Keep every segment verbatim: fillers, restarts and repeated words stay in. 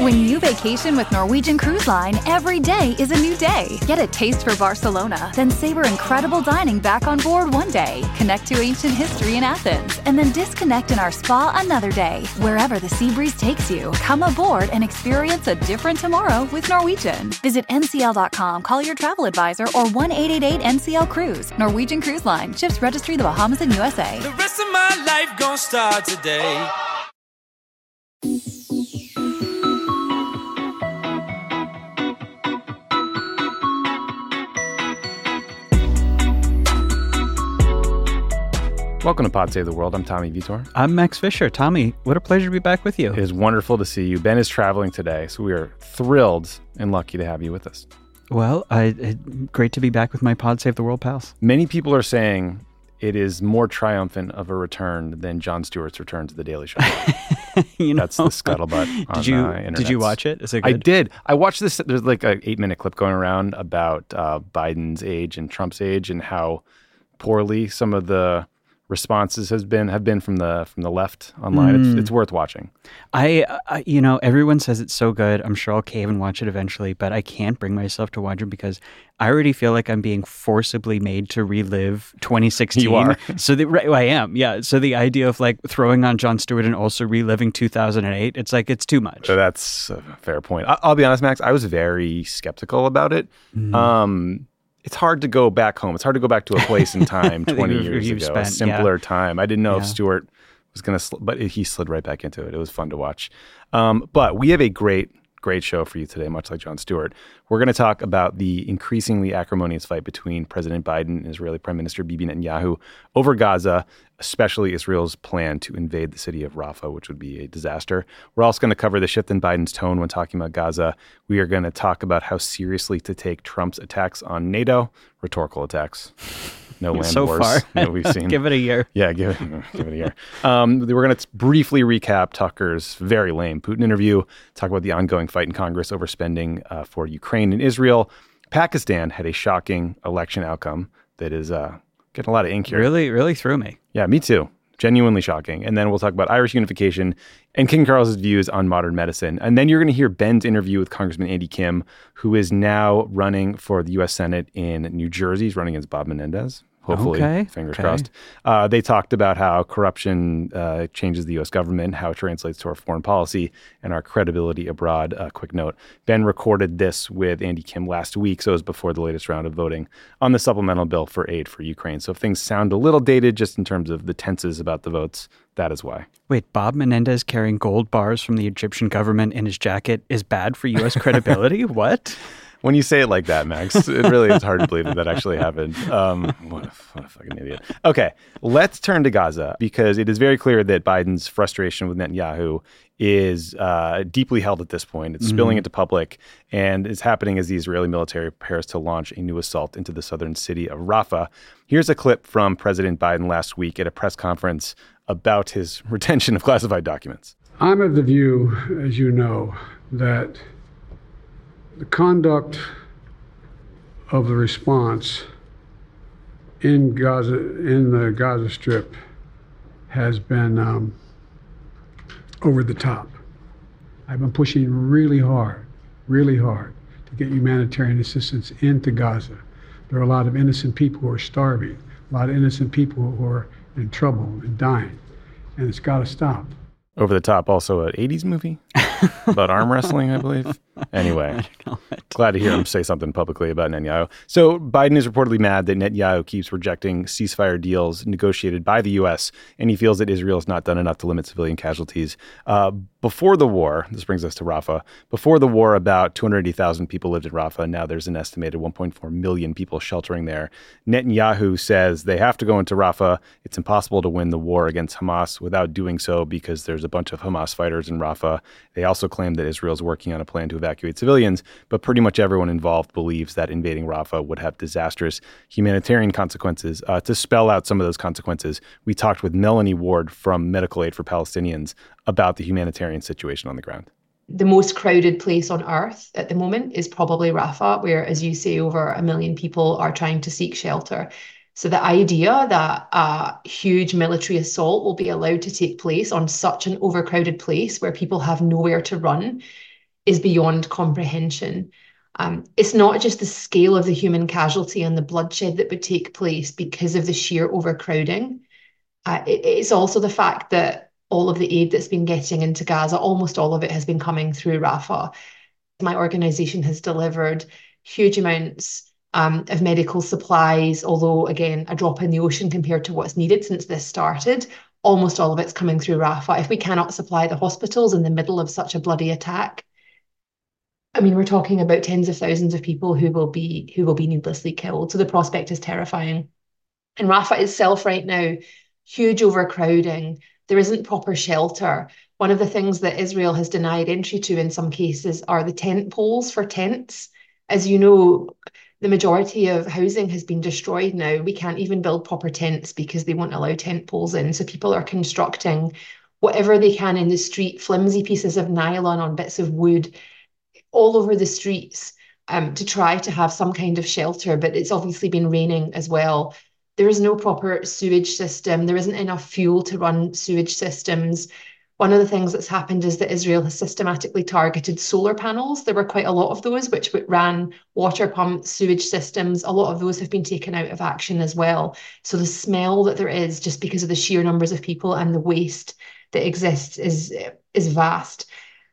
When you vacation with Norwegian Cruise Line, every day is a new day. Get a taste for Barcelona, then savor incredible dining back on board one day. Connect to ancient history in Athens, and then disconnect in our spa another day. Wherever the sea breeze takes you, come aboard and experience a different tomorrow with Norwegian. Visit N C L dot com, call your travel advisor, or one eight eight eight N C L Cruise. Norwegian Cruise Line. Ships registry the Bahamas and U S A. The rest of my life gon' start today. Welcome to Pod Save the World. I'm Tommy Vitor. I'm Max Fisher. Tommy, what a pleasure to be back with you. It is wonderful to see you. Ben is traveling today, so we are thrilled and lucky to have you with us. Well, I, it, great to be back with my Pod Save the World pals. Many people are saying it is more triumphant of a return than Jon Stewart's return to The Daily Show. you know, That's the scuttlebutt on did you, uh, Did you watch it? Is it good? I did. I watched this. There's like an eight-minute clip going around about uh, Biden's age and Trump's age and how poorly some of the responses has been have been from the from the left online. Mm. It's it's worth watching. I, I you know everyone says it's so good. I'm sure I'll cave and watch it eventually, but I can't bring myself to watch it because I already feel like I'm being forcibly made to relive twenty sixteen. You are. So the right, I am. Yeah. So the idea of like throwing on Jon Stewart and also reliving two thousand eight, it's like it's too much. So that's a fair point. I, I'll be honest, Max. I was very skeptical about it. Mm. Um. It's hard to go back home. It's hard to go back to a place in time twenty years ago, spent, a simpler yeah. time. I didn't know yeah. if Stewart was going to, sl- but he slid right back into it. It was fun to watch. Um, but we have a great, great show for you today, much like Jon Stewart. We're going to talk about the increasingly acrimonious fight between President Biden and Israeli Prime Minister Bibi Netanyahu over Gaza, especially Israel's plan to invade the city of Rafah, which would be a disaster. We're also going to cover the shift in Biden's tone when talking about Gaza. We are going to talk about how seriously to take Trump's attacks on NATO, rhetorical attacks. No land so wars far. that we've seen. Give it a year. Yeah, give it, give it a year. Um, we're going to briefly recap Tucker's very lame Putin interview, talk about the ongoing fight in Congress over spending uh, for Ukraine and Israel. Pakistan had a shocking election outcome that is uh, getting a lot of ink here. Really, really threw me. Yeah, me too. Genuinely shocking. And then we'll talk about Irish unification and King Charles's views on modern medicine. And then you're going to hear Ben's interview with Congressman Andy Kim, who is now running for the U S Senate in New Jersey. He's running against Bob Menendez. Hopefully, okay. fingers okay. crossed. Uh, they talked about how corruption uh, changes the U S government, how it translates to our foreign policy and our credibility abroad. Uh, quick note, Ben recorded this with Andy Kim last week, so it was before the latest round of voting on the supplemental bill for aid for Ukraine. So if things sound a little dated just in terms of the tenses about the votes, that is why. Wait, Bob Menendez carrying gold bars from the Egyptian government in his jacket is bad for U S credibility? What? When you say it like that, Max, it really is hard to believe that that actually happened. Um, what, a, what a fucking idiot. Okay, let's turn to Gaza because it is very clear that Biden's frustration with Netanyahu is uh, deeply held at this point. It's spilling mm-hmm. into public, and it's happening as the Israeli military prepares to launch a new assault into the southern city of Rafah. Here's a clip from President Biden last week at a press conference about his retention of classified documents. I'm of the view, as you know, that the conduct of the response in Gaza, in the Gaza Strip, has been um, over the top. I've been pushing really hard, really hard to get humanitarian assistance into Gaza. There are a lot of innocent people who are starving, a lot of innocent people who are in trouble and dying, and it's got to stop. Over the top, also an eighties movie about arm wrestling, I believe. Anyway, I glad to hear him say something publicly about Netanyahu. So Biden is reportedly mad that Netanyahu keeps rejecting ceasefire deals negotiated by the U S, and he feels that Israel has not done enough to limit civilian casualties. Uh, before the war, this brings us to Rafah, before the war, about two hundred eighty thousand people lived in Rafah. Now there's an estimated one point four million people sheltering there. Netanyahu says they have to go into Rafah. It's impossible to win the war against Hamas without doing so because there's a bunch of Hamas fighters in Rafah. They also claim that Israel's working on a plan to evacuate civilians, but pretty much everyone involved believes that invading Rafah would have disastrous humanitarian consequences. Uh, to spell out some of those consequences, we talked with Melanie Ward from Medical Aid for Palestinians about the humanitarian situation on the ground. The most crowded place on earth at the moment is probably Rafah, where, as you say, over a million people are trying to seek shelter. So the idea that a huge military assault will be allowed to take place on such an overcrowded place where people have nowhere to run is beyond comprehension. Um, it's not just the scale of the human casualty and the bloodshed that would take place because of the sheer overcrowding. Uh, it, it's also the fact that all of the aid that's been getting into Gaza, almost all of it has been coming through Rafah. My organization has delivered huge amounts um, of medical supplies, although, again, a drop in the ocean compared to what's needed since this started. Almost all of it's coming through Rafah. If we cannot supply the hospitals in the middle of such a bloody attack, I mean, we're talking about tens of thousands of people who will be who will be needlessly killed. So the prospect is terrifying. And Rafah itself right now, huge overcrowding. There isn't proper shelter. One of the things that Israel has denied entry to in some cases are the tent poles for tents. As you know, the majority of housing has been destroyed now. We can't even build proper tents because they won't allow tent poles in. So people are constructing whatever they can in the street, flimsy pieces of nylon on bits of wood, all over the streets um, to try to have some kind of shelter, but it's obviously been raining as well. There is no proper sewage system. There isn't enough fuel to run sewage systems. One of the things that's happened is that Israel has systematically targeted solar panels. There were quite a lot of those which ran water pumps, sewage systems. A lot of those have been taken out of action as well. So the smell that there is just because of the sheer numbers of people and the waste that exists is, is vast.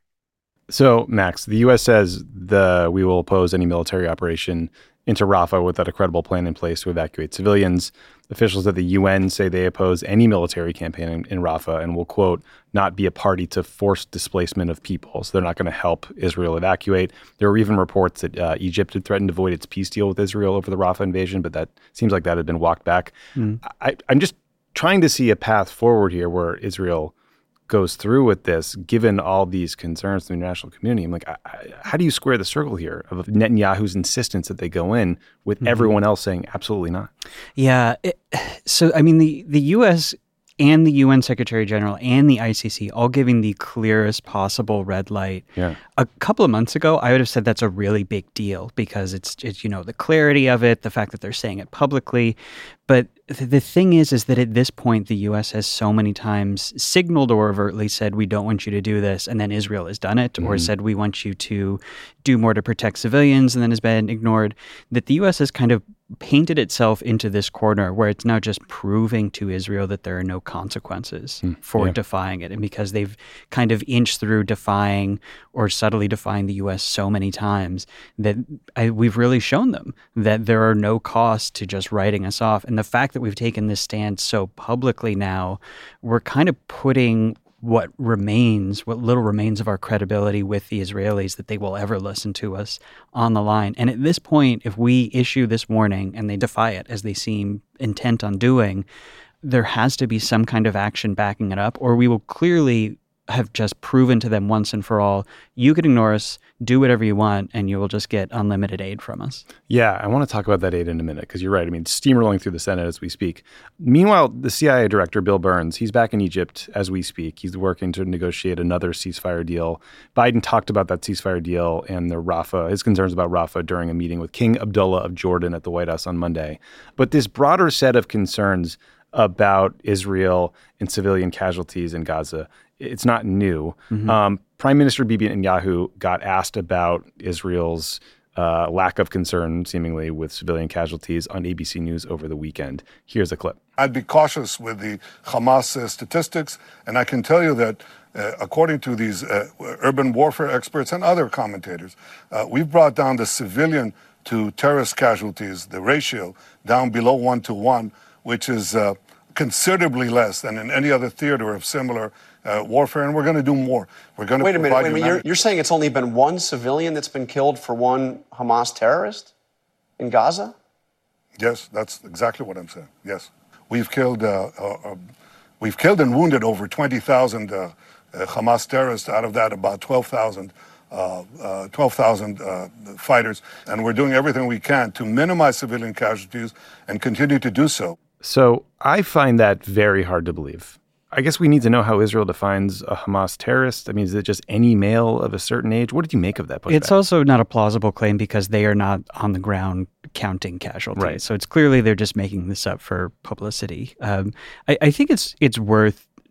So, Max, the U S says the we will oppose any military operation into Rafah without a credible plan in place to evacuate civilians. Officials at the U N say they oppose any military campaign in, in Rafah and will, quote, not be a party to forced displacement of people. So they're not going to help Israel evacuate. There were even reports that uh, Egypt had threatened to void its peace deal with Israel over the Rafah invasion, but that seems like that had been walked back. Mm. I, I'm just trying to see a path forward here where Israel goes through with this, given all these concerns to the international community. I'm like, I, I, how do you square the circle here of Netanyahu's insistence that they go in with mm-hmm. everyone else saying absolutely not? Yeah. It, so, I mean, the, the U S and the U N Secretary General and the I C C all giving the clearest possible red light. Yeah. A couple of months ago, I would have said that's a really big deal because it's, it's, you know, the clarity of it, the fact that they're saying it publicly. But th- the thing is, is that at this point, the U S has so many times signaled or overtly said, we don't want you to do this. And then Israel has done it, mm-hmm. or said, we want you to do more to protect civilians, and then has been ignored, that the U S has kind of painted itself into this corner where it's now just proving to Israel that there are no consequences mm, for yeah. defying it. And because they've kind of inched through defying or subtly defying the U S so many times, that I, we've really shown them that there are no costs to just writing us off. And the fact that we've taken this stand so publicly now, we're kind of putting what remains, what little remains of our credibility with the Israelis, that they will ever listen to us, on the line. And at this point, if we issue this warning and they defy it, as they seem intent on doing, there has to be some kind of action backing it up, or we will clearly have just proven to them once and for all, you can ignore us, do whatever you want, and you will just get unlimited aid from us. Yeah, I want to talk about that aid in a minute, because you're right. I mean, steamrolling through the Senate as we speak. Meanwhile, the C I A director, Bill Burns, he's back in Egypt as we speak. He's working to negotiate another ceasefire deal. Biden talked about that ceasefire deal and the Rafah, his concerns about Rafah during a meeting with King Abdullah of Jordan at the White House on Monday. But this broader set of concerns about Israel and civilian casualties in Gaza, it's not new. Mm-hmm. Um, Prime Minister Bibi Netanyahu got asked about Israel's uh, lack of concern, seemingly, with civilian casualties on A B C News over the weekend. Here's a clip. I'd be cautious with the Hamas uh, statistics, and I can tell you that uh, according to these uh, urban warfare experts and other commentators, uh, we've brought down the civilian to terrorist casualties, the ratio, down below one to one, which is uh, considerably less than in any other theater of similar uh, warfare, and we're going to do more. We're going to wait a minute. Wait a minute. You're, you're saying it's only been one civilian that's been killed for one Hamas terrorist in Gaza? Yes, that's exactly what I'm saying. Yes, we've killed, uh, uh, uh, we've killed and wounded over twenty thousand uh, uh, Hamas terrorists. Out of that, about twelve thousand. Uh, uh, twelve thousand uh, fighters, and we're doing everything we can to minimize civilian casualties and continue to do so. So I find that very hard to believe. I guess we need to know how Israel defines a Hamas terrorist. I mean, is it just any male of a certain age? What did you make of that pushback? It's also not a plausible claim because they are not on the ground counting casualties. Right. So it's clearly they're just making this up for publicity. Um, I, I think it's it's worth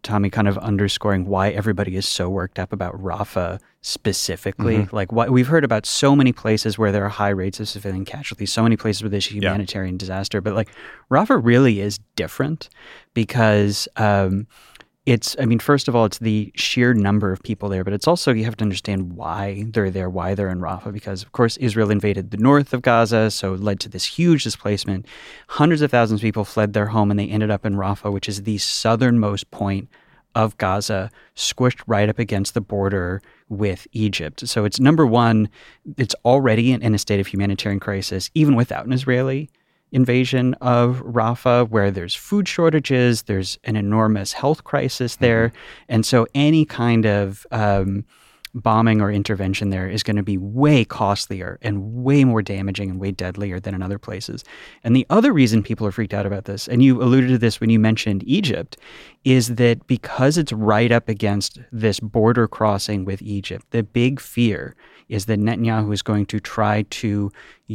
Tommy, kind of underscoring why everybody is so worked up about Rafah specifically. Mm-hmm. Like, what we've heard about so many places where there are high rates of civilian casualties, so many places where there's humanitarian yeah. disaster. But like, Rafah really is different because um, it's, I mean, first of all, it's the sheer number of people there, but it's also, you have to understand why they're there, why they're in Rafah, because, of course, Israel invaded the north of Gaza, so it led to this huge displacement. Hundreds of thousands of people fled their home, and they ended up in Rafah, which is the southernmost point of Gaza, squished right up against the border with Egypt. So it's, number one, it's already in, in a state of humanitarian crisis, even without an Israeli invasion of Rafah, where there's food shortages, there's an enormous health crisis there. Mm-hmm. And so any kind of um, bombing or intervention there is going to be way costlier and way more damaging and way deadlier than in other places. And the other reason people are freaked out about this, and you alluded to this when you mentioned Egypt, is that because it's right up against this border crossing with Egypt, the big fear is that Netanyahu is going to try to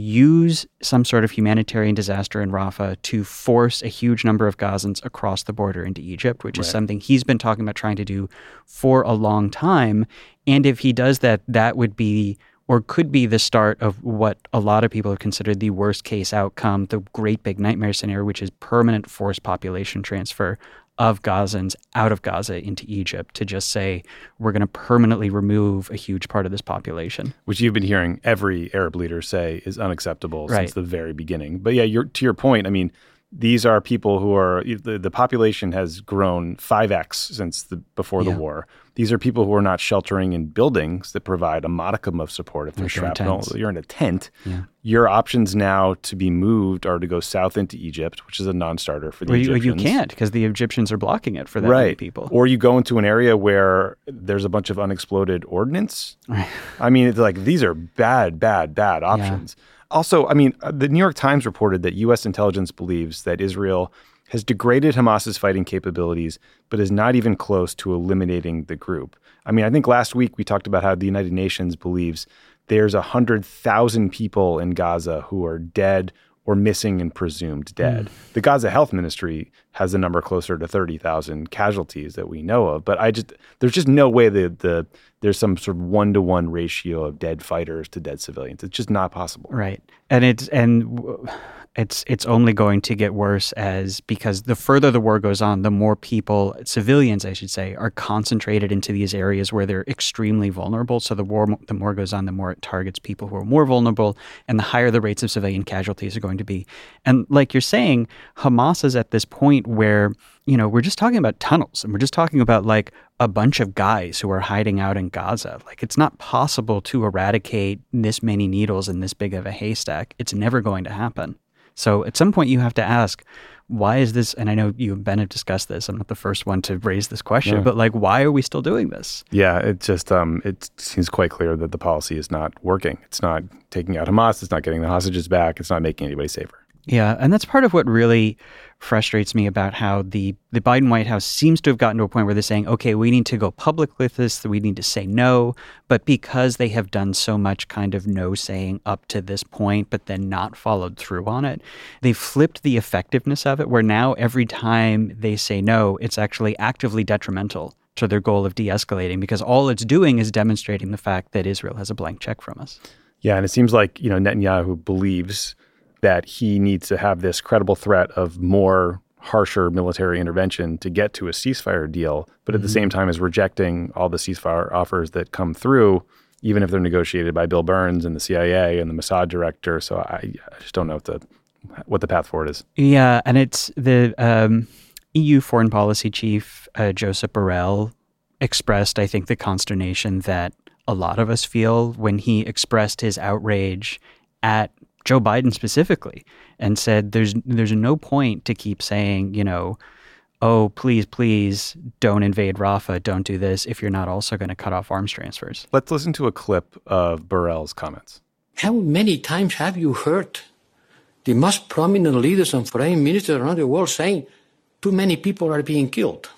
use some sort of humanitarian disaster in Rafah to force a huge number of Gazans across the border into Egypt, which right. is something he's been talking about trying to do for a long time. And if he does that, that would be or could be the start of what a lot of people have considered the worst case outcome, the great big nightmare scenario, which is permanent forced population transfer of Gazans out of Gaza into Egypt, to just say, we're going to permanently remove a huge part of this population. Which you've been hearing every Arab leader say is unacceptable right. since the very beginning. But yeah, you're, to your point, I mean, these are people who are, the, the population has grown five x since the before yeah. the war. These are people who are not sheltering in buildings that provide a modicum of support. If there's shrapnel, you're in a tent. Yeah. Your options now to be moved are to go south into Egypt, which is a non-starter for the well, Egyptians. You, you can't, because the Egyptians are blocking it for that right. many people. Or you go into an area where there's a bunch of unexploded ordnance. Right. I mean, it's like, these are bad, bad, bad options. Yeah. Also, I mean, the New York Times reported that U S intelligence believes that Israel has degraded Hamas's fighting capabilities, but is not even close to eliminating the group. I mean, I think last week we talked about how the United Nations believes there's one hundred thousand people in Gaza who are dead or missing and presumed dead. Mm. The Gaza Health Ministry has a number closer to thirty thousand casualties that we know of. But I just there's just no way that the there's some sort of one-to-one ratio of dead fighters to dead civilians. It's just not possible. Right. And it's and it's it's only going to get worse as because the further the war goes on, the more people, civilians, I should say, are concentrated into these areas where they're extremely vulnerable. So the war, the more goes on, the more it targets people who are more vulnerable, and the higher the rates of civilian casualties are going to be. And like you're saying, Hamas is at this point where, you know, we're just talking about tunnels, and we're just talking about like a bunch of guys who are hiding out in Gaza. Like, it's not possible to eradicate this many needles in this big of a haystack. It's never going to happen. So at some point you have to ask, why is this, and I know you and Ben have discussed this, I'm not the first one to raise this question, yeah. but like, why are we still doing this? Yeah, it just, um, it seems quite clear that the policy is not working. It's not taking out Hamas, it's not getting the hostages back, it's not making anybody safer. Yeah, and that's part of what really frustrates me about how the, the Biden White House seems to have gotten to a point where they're saying, okay, we need to go public with this, we need to say no, but because they have done so much kind of no saying up to this point, but then not followed through on it, they flipped the effectiveness of it, where now every time they say no, it's actually actively detrimental to their goal of de-escalating, because all it's doing is demonstrating the fact that Israel has a blank check from us. Yeah, and it seems like, you know, Netanyahu believes that he needs to have this credible threat of more harsher military intervention to get to a ceasefire deal, but at mm-hmm. the same time is rejecting all the ceasefire offers that come through, even if they're negotiated by Bill Burns and the C I A and the Mossad director. So I, I just don't know what the, what the path forward is. Yeah, and it's the um, E U foreign policy chief, uh, Josep Borrell, expressed, I think, the consternation that a lot of us feel when he expressed his outrage at Joe Biden specifically, and said there's there's no point to keep saying, you know, oh, please, please don't invade Rafah, don't do this, if you're not also going to cut off arms transfers. Let's listen to a clip of Borrell's comments. How many times have you heard the most prominent leaders and foreign ministers around the world saying too many people are being killed?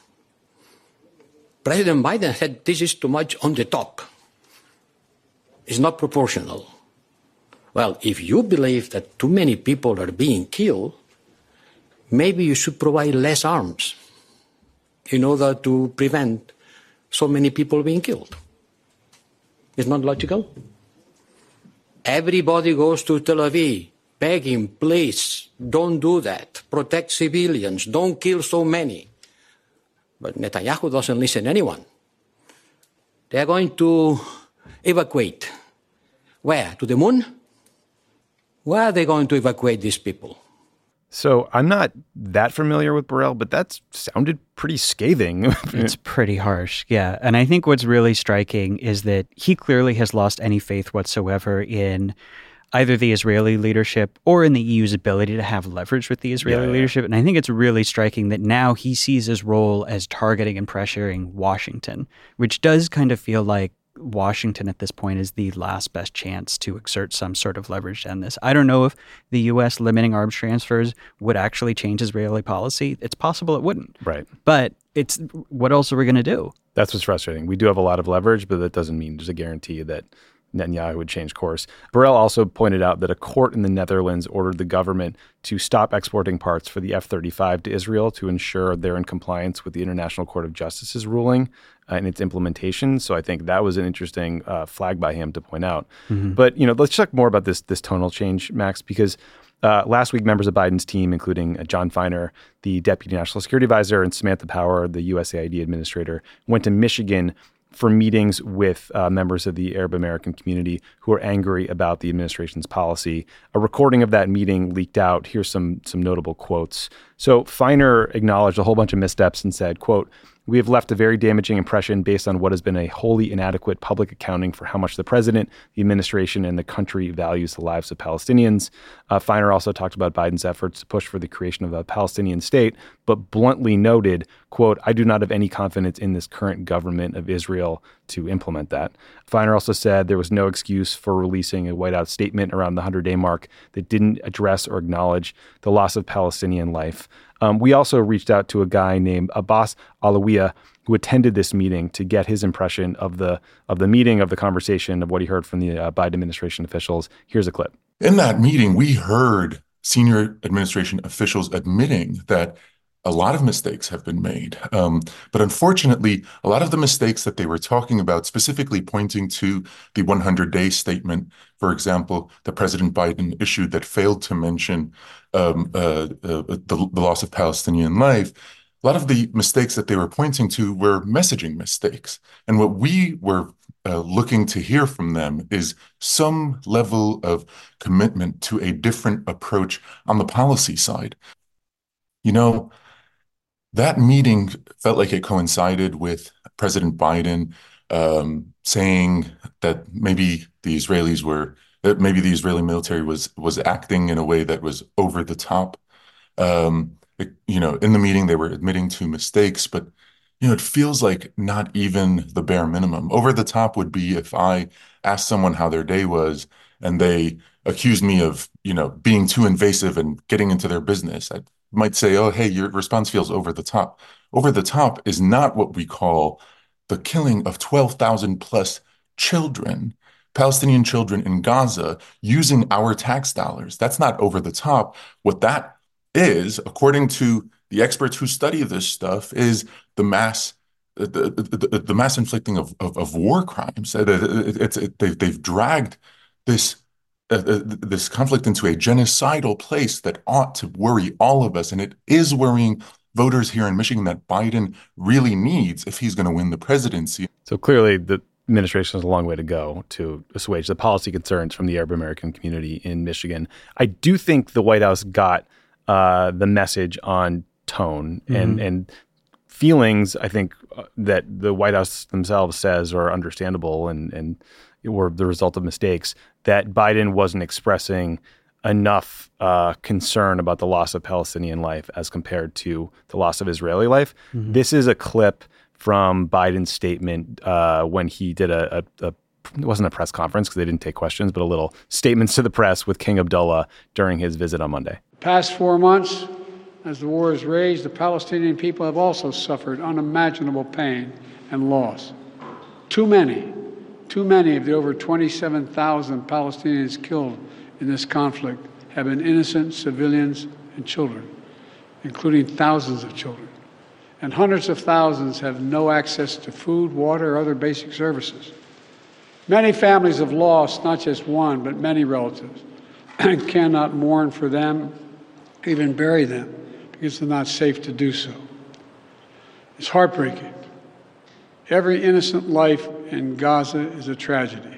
President Biden said this is too much on the top. It's not proportional. Well, if you believe that too many people are being killed, maybe you should provide less arms in order to prevent so many people being killed. It's not logical. Everybody goes to Tel Aviv, begging, please, don't do that. Protect civilians. Don't kill so many. But Netanyahu doesn't listen to anyone. They're going to evacuate. Where? To the moon? Where are they going to evacuate these people? So I'm not that familiar with Borrell, but that sounded pretty scathing. It's pretty harsh, yeah. And I think what's really striking is that he clearly has lost any faith whatsoever in either the Israeli leadership or in the E U's ability to have leverage with the Israeli yeah, leadership. Yeah. And I think it's really striking that now he sees his role as targeting and pressuring Washington, which does kind of feel like Washington at this point is the last best chance to exert some sort of leverage on this. I don't know if the U S limiting arms transfers would actually change Israeli policy. It's possible it wouldn't. Right. But it's what else are we going to do? That's what's frustrating. We do have a lot of leverage, but that doesn't mean there's a guarantee that Netanyahu would change course. Borrell also pointed out that a court in the Netherlands ordered the government to stop exporting parts for the F thirty-five to Israel to ensure they're in compliance with the International Court of Justice's ruling uh, and its implementation. So I think that was an interesting uh, flag by him to point out. Mm-hmm. But, you know, let's talk more about this this tonal change, Max, because uh, last week members of Biden's team, including uh, John Feiner, the Deputy National Security Advisor, and Samantha Power, the U S A I D Administrator, went to Michigan for meetings with uh, members of the Arab American community who are angry about the administration's policy. A recording of that meeting leaked out. Here's some some notable quotes. So Feiner acknowledged a whole bunch of missteps and said, quote, "We have left a very damaging impression based on what has been a wholly inadequate public accounting for how much the president, the administration, and the country values the lives of Palestinians." Uh, Feiner also talked about Biden's efforts to push for the creation of a Palestinian state, but bluntly noted, quote, "I do not have any confidence in this current government of Israel to implement that." Feiner also said there was no excuse for releasing a White House statement around the hundred-day mark that didn't address or acknowledge the loss of Palestinian life. Um, we also reached out to a guy named Abbas Alawiya who attended this meeting to get his impression of the of the meeting, of the conversation, of what he heard from the uh, Biden administration officials. Here's a clip. In that meeting, we heard senior administration officials admitting that a lot of mistakes have been made. Um, but unfortunately, a lot of the mistakes that they were talking about, specifically pointing to the hundred-day statement, for example, that President Biden issued that failed to mention um, uh, uh, the, the loss of Palestinian life, a lot of the mistakes that they were pointing to were messaging mistakes. And what we were uh, looking to hear from them is some level of commitment to a different approach on the policy side. You know, that meeting felt like it coincided with President Biden um, saying that maybe the Israelis were, that maybe the Israeli military was was acting in a way that was over the top. Um, it, you know, in the meeting, they were admitting to mistakes, but, you know, it feels like not even the bare minimum. Over the top would be if I asked someone how their day was and they accused me of, you know, being too invasive and getting into their business. I might say, oh, hey, your response feels over the top. Over the top is not what we call the killing of twelve thousand plus children, Palestinian children in Gaza, using our tax dollars. That's not over the top. What that is, according to the experts who study this stuff, is the mass the, the, the mass inflicting of, of, of war crimes. It's, it, they've, they've dragged this Uh, this conflict into a genocidal place that ought to worry all of us. And it is worrying voters here in Michigan that Biden really needs if he's going to win the presidency. So clearly the administration has a long way to go to assuage the policy concerns from the Arab American community in Michigan. I do think the White House got uh, the message on tone mm-hmm. and, and feelings, I think, uh, that the White House themselves says are understandable and, and were the result of mistakes, that Biden wasn't expressing enough uh, concern about the loss of Palestinian life as compared to the loss of Israeli life. Mm-hmm. This is a clip from Biden's statement uh, when he did a, a, a, it wasn't a press conference because they didn't take questions, but a little statements to the press with King Abdullah during his visit on Monday. Past four months, as the war has raged, the Palestinian people have also suffered unimaginable pain and loss. Too many. Too many of the over twenty-seven thousand Palestinians killed in this conflict have been innocent civilians and children, including thousands of children. and hundreds of thousands have no access to food, water, or other basic services. Many families have lost not just one, but many relatives and cannot mourn for them, even bury them, because it's not safe to do so. It's heartbreaking. Every innocent life in Gaza is a tragedy,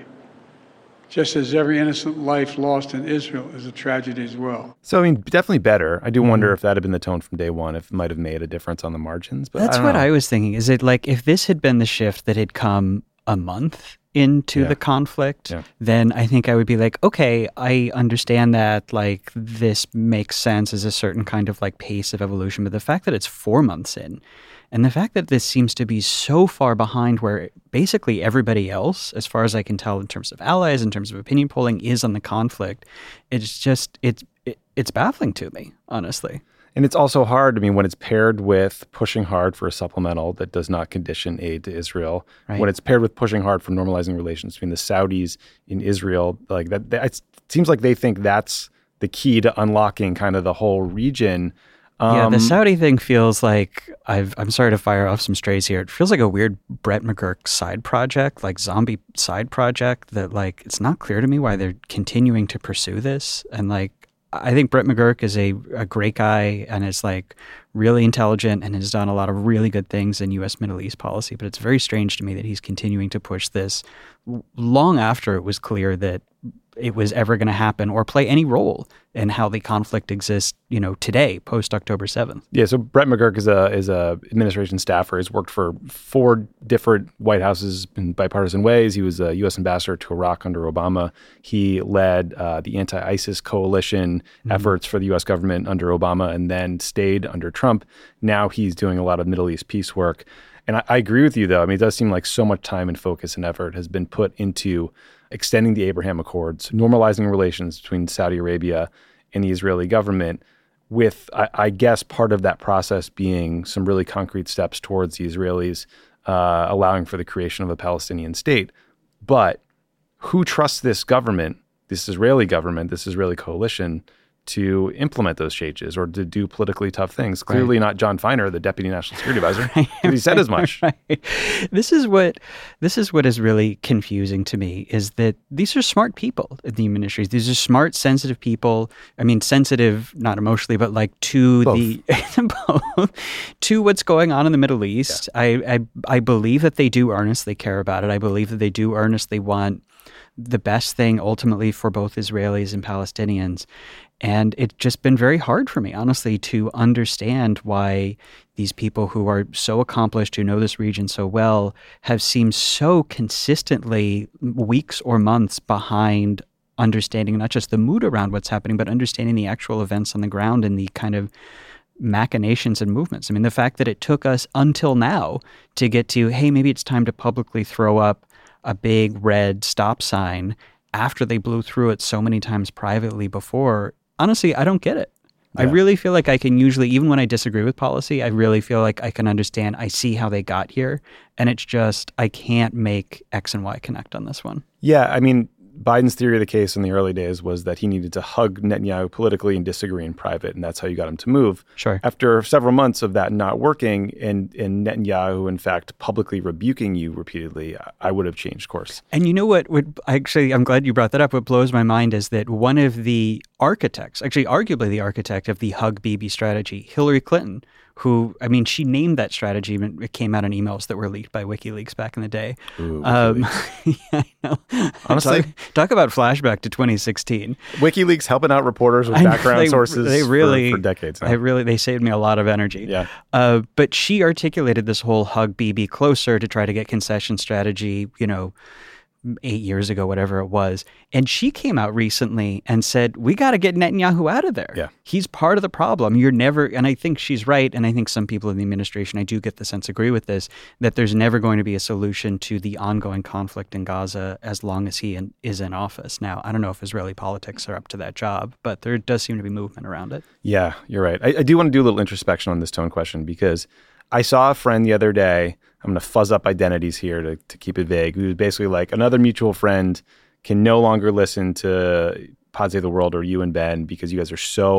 just as every innocent life lost in Israel is a tragedy as well. So, I mean, definitely better. I do mm-hmm. wonder if that had been the tone from day one, if it might have made a difference on the margins. But That's I what know. I was thinking. Is it like if this had been the shift that had come a month into yeah. the conflict, yeah. then I think I would be like, okay, I understand that, like, this makes sense as a certain kind of like pace of evolution. But the fact that it's four months in, and the fact that this seems to be so far behind where basically everybody else, as far as I can tell in terms of allies, in terms of opinion polling, is on the conflict, it's just, it's, it, it's baffling to me, honestly. And it's also hard, I mean, when it's paired with pushing hard for a supplemental that does not condition aid to Israel, right. when it's paired with pushing hard for normalizing relations between the Saudis in Israel, like that, that it seems like they think that's the key to unlocking kind of the whole region. Um, yeah, the Saudi thing feels like, I've, I'm sorry to fire off some strays here. It feels like a weird Brett McGurk side project, like zombie side project that, like, it's not clear to me why they're continuing to pursue this. And like, I think Brett McGurk is a, a great guy and is like really intelligent and has done a lot of really good things in U S Middle East policy. But it's very strange to me that he's continuing to push this long after it was clear that it was ever going to happen or play any role in how the conflict exists, you know, today, post October seventh. Yeah, so Brett McGurk is a is a administration staffer. He's worked for four different White Houses in bipartisan ways. He was a U S ambassador to Iraq under Obama. He led uh, the anti-ISIS coalition mm-hmm. efforts for the U S government under Obama and then stayed under Trump. Now he's doing a lot of Middle East peace work. And I, I agree with you, though. I mean, it does seem like so much time and focus and effort has been put into extending the Abraham Accords, normalizing relations between Saudi Arabia and the Israeli government, with, I, I guess, part of that process being some really concrete steps towards the Israelis uh, allowing for the creation of a Palestinian state. But who trusts this government, this Israeli government, this Israeli coalition, to implement those changes or to do politically tough things? Clearly right. not John Feiner, the Deputy National Security Advisor. right, he said as much. Right. This is what this is what is really confusing to me, is that these are smart people in the ministries. These are smart, sensitive people. I mean, sensitive, not emotionally, but like to both. the both, to what's going on in the Middle East. Yeah. I, I I believe that they do earnestly care about it. I believe that they do earnestly want the best thing ultimately for both Israelis and Palestinians. And it's just been very hard for me, honestly, to understand why these people who are so accomplished, who know this region so well, have seemed so consistently weeks or months behind understanding not just the mood around what's happening, but understanding the actual events on the ground and the kind of machinations and movements. I mean, the fact that it took us until now to get to, hey, maybe it's time to publicly throw up a big red stop sign after they blew through it so many times privately before. Honestly, I don't get it. Yeah. I really feel like I can usually, even when I disagree with policy, I really feel like I can understand, I see how they got here. And it's just, I can't make X and Y connect on this one. Yeah, I mean, Biden's theory of the case in the early days was that he needed to hug Netanyahu politically and disagree in private, and that's how you got him to move. Sure. After several months of that not working, and, and Netanyahu, in fact, publicly rebuking you repeatedly, I would have changed course. And you know what? What actually, I'm glad you brought that up. What blows my mind is that one of the architects, actually arguably the architect of the Hug Bibi strategy, Hillary Clinton, who, I mean, she named that strategy, and it came out in emails that were leaked by WikiLeaks back in the day. Ooh, um, yeah, I know. Honestly, talk, talk about flashback to twenty sixteen. WikiLeaks helping out reporters with I background know, they, sources they really, for, for decades now. They really, they saved me a lot of energy. Yeah. Uh, but she articulated this whole Hug Bibi closer to try to get concession strategy, you know, eight years ago, whatever it was. And she came out recently and said, we got to get Netanyahu out of there. Yeah. He's part of the problem. You're never, and I think she's right, and I think some people in the administration, I do get the sense, agree with this, that there's never going to be a solution to the ongoing conflict in Gaza as long as he in, is in office. Now, I don't know if Israeli politics are up to that job, but there does seem to be movement around it. Yeah, you're right. I, I do want to do a little introspection on this tone question, because I saw a friend the other day, I'm going to fuzz up identities here to, to keep it vague, who was basically like, another mutual friend can no longer listen to Pod Save the World or you and Ben because you guys are so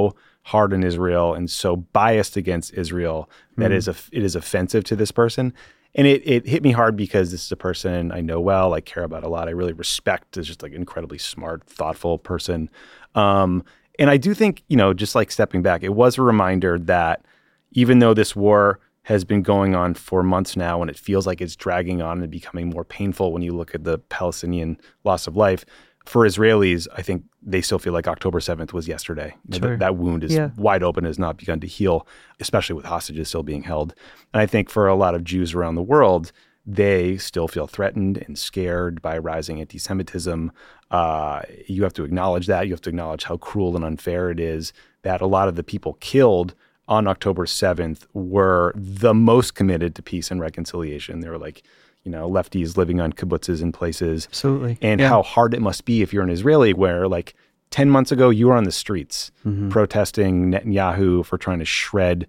hard on Israel and so biased against Israel that Mm. is a, it is offensive to this person. And it, it hit me hard because this is a person I know well, I care about a lot, I really respect as just like an incredibly smart, thoughtful person. Um, and I do think, you know, just like stepping back, it was a reminder that even though this war has been going on for months now and it feels like it's dragging on and becoming more painful when you look at the Palestinian loss of life, for Israelis, I think they still feel like October seventh was yesterday. Sure. That, that wound is Yeah. wide open, has not begun to heal, especially with hostages still being held. And I think for a lot of Jews around the world, they still feel threatened and scared by rising anti-Semitism. Uh, you have to acknowledge that. You have to acknowledge how cruel and unfair it is that a lot of the people killed on October seventh were the most committed to peace and reconciliation. They were like, you know, lefties living on kibbutzes in places. Absolutely. And Yeah. how hard it must be if you're an Israeli where like ten months ago you were on the streets Mhm. protesting Netanyahu for trying to shred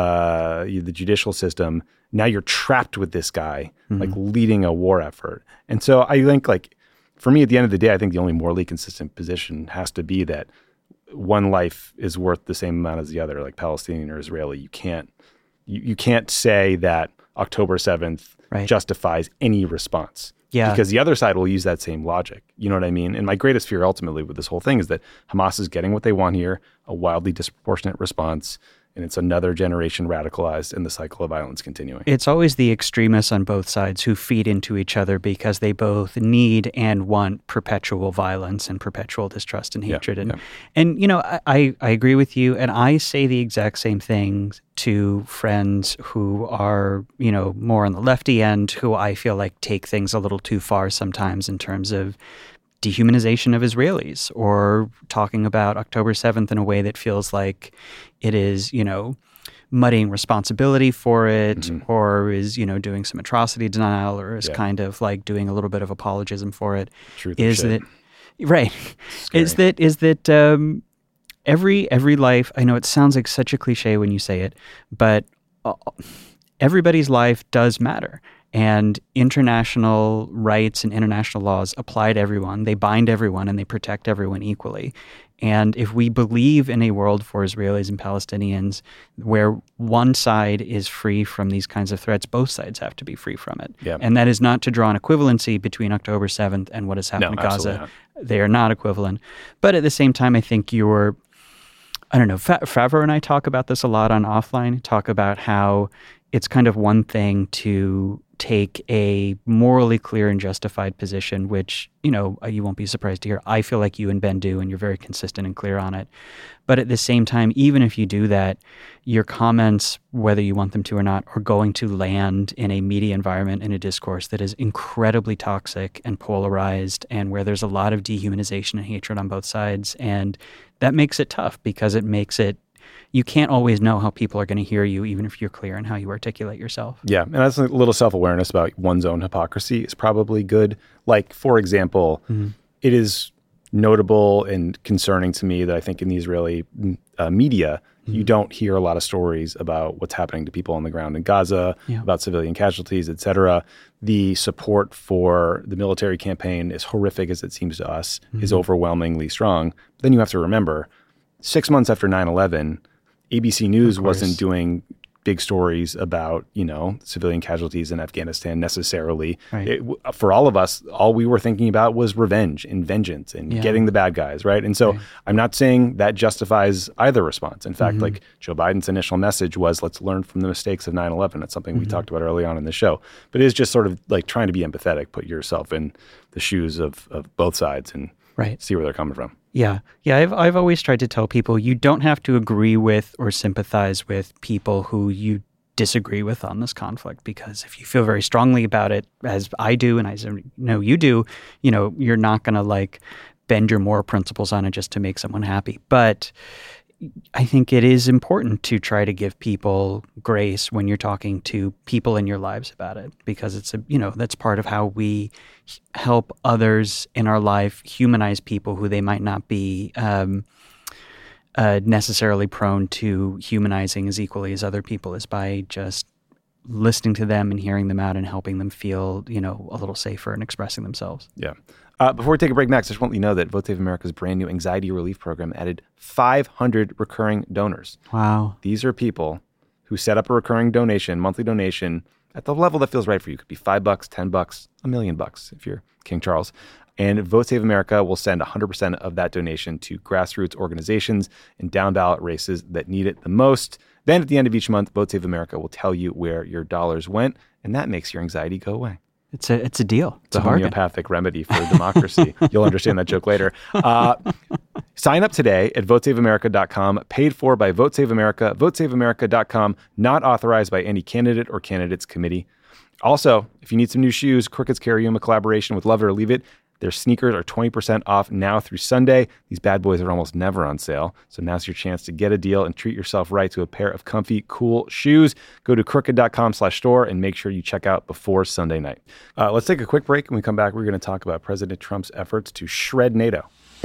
uh, the judicial system. Now you're trapped with this guy, Mhm. like leading a war effort. And so I think like, for me at the end of the day, I think the only morally consistent position has to be that one life is worth the same amount as the other, like Palestinian or Israeli. You can't, you, you can't say that October seventh Right. justifies any response. Yeah. Because the other side will use that same logic. You know what I mean? And my greatest fear ultimately with this whole thing is that Hamas is getting what they want here, a wildly disproportionate response, and it's another generation radicalized and the cycle of violence continuing. It's always the extremists on both sides who feed into each other because they both need and want perpetual violence and perpetual distrust and Yeah, hatred. And, yeah. and you know, I- I, I agree with you. And I say the exact same things to friends who are, you know, more on the lefty end, who I feel like take things a little too far sometimes in terms of dehumanization of Israelis or talking about October seventh in a way that feels like it is, you know, muddying responsibility for it Mhm. or is, you know, doing some atrocity denial or is Yeah. kind of like doing a little bit of apologism for it. Truth or Is shit. that right? Scary. Is that is that um, every every life, I know it sounds like such a cliche when you say it, but uh, everybody's life does matter. And international rights and international laws apply to everyone. They bind everyone and they protect everyone equally. And if we believe in a world for Israelis and Palestinians where one side is free from these kinds of threats, both sides have to be free from it. Yeah. And that is not to draw an equivalency between October seventh and what has happened No, in absolutely Gaza. not. They are not equivalent. But at the same time, I think you're I don't know, Fa- Favreau and I talk about this a lot on Offline, talk about how it's kind of one thing to take a morally clear and justified position, which, you know, you won't be surprised to hear. I feel like you and Ben do, and you're very consistent and clear on it. But at the same time, even if you do that, your comments, whether you want them to or not, are going to land in a media environment, in a discourse that is incredibly toxic and polarized and where there's a lot of dehumanization and hatred on both sides. And that makes it tough because it makes it you can't always know how people are going to hear you, even if you're clear in how you articulate yourself. Yeah, and that's a little self-awareness about one's own hypocrisy is probably good. Like, for example, Mhm. it is notable and concerning to me that I think in the Israeli uh, media, Mhm. you don't hear a lot of stories about what's happening to people on the ground in Gaza, Yeah. about civilian casualties, et cetera. The support for the military campaign, as horrific as it seems to us, is Mhm. overwhelmingly strong. But then you have to remember, six months after nine eleven, A B C News Of course. wasn't doing big stories about, you know, civilian casualties in Afghanistan necessarily. Right. It, for all of us, all we were thinking about was revenge and vengeance and Yeah. getting the bad guys, right? And so Right. I'm not saying that justifies either response. In fact, Mhm. like Joe Biden's initial message was, let's learn from the mistakes of nine eleven. That's something we Mhm. talked about early on in the show. But it is just sort of like trying to be empathetic, put yourself in the shoes of, of both sides and Right. see where they're coming from. Yeah. Yeah. I've, I've always tried to tell people you don't have to agree with or sympathize with people who you disagree with on this conflict, because if you feel very strongly about it, as I do, and I know you do, you know, you're not going to like bend your moral principles on it just to make someone happy. But I think it is important to try to give people grace when you're talking to people in your lives about it, because it's a, you know, that's part of how we help others in our life humanize people who they might not be um, uh, necessarily prone to humanizing as equally as other people, is by just listening to them and hearing them out and helping them feel, you know, a little safer and expressing themselves. Yeah. Uh, before we take a break, Max, I just want to let you know that Vote Save America's brand new anxiety relief program added five hundred recurring donors. Wow. These are people who set up a recurring donation, monthly donation, at the level that feels right for you. It could be five bucks, ten bucks, a million bucks if you're King Charles. And Vote Save America will send one hundred percent of that donation to grassroots organizations and down ballot races that need it the most. Then at the end of each month, Vote Save America will tell you where your dollars went, and that makes your anxiety go away. It's a it's a deal. It's, it's a, a homeopathic remedy for democracy. You'll understand that joke later. Uh, sign up today at vote save america dot com. Paid for by Vote Save America. vote save america dot com. Not authorized by any candidate or candidates committee. Also, if you need some new shoes, Crooked's carry you a collaboration with Love It or Leave It. Their sneakers are twenty percent off now through Sunday. These bad boys are almost never on sale. So now's your chance to get a deal and treat yourself right to a pair of comfy, cool shoes. Go to crooked dot com slash store and make sure you check out before Sunday night. Uh, let's take a quick break. When we come back, we're going to talk about President Trump's efforts to shred NATO.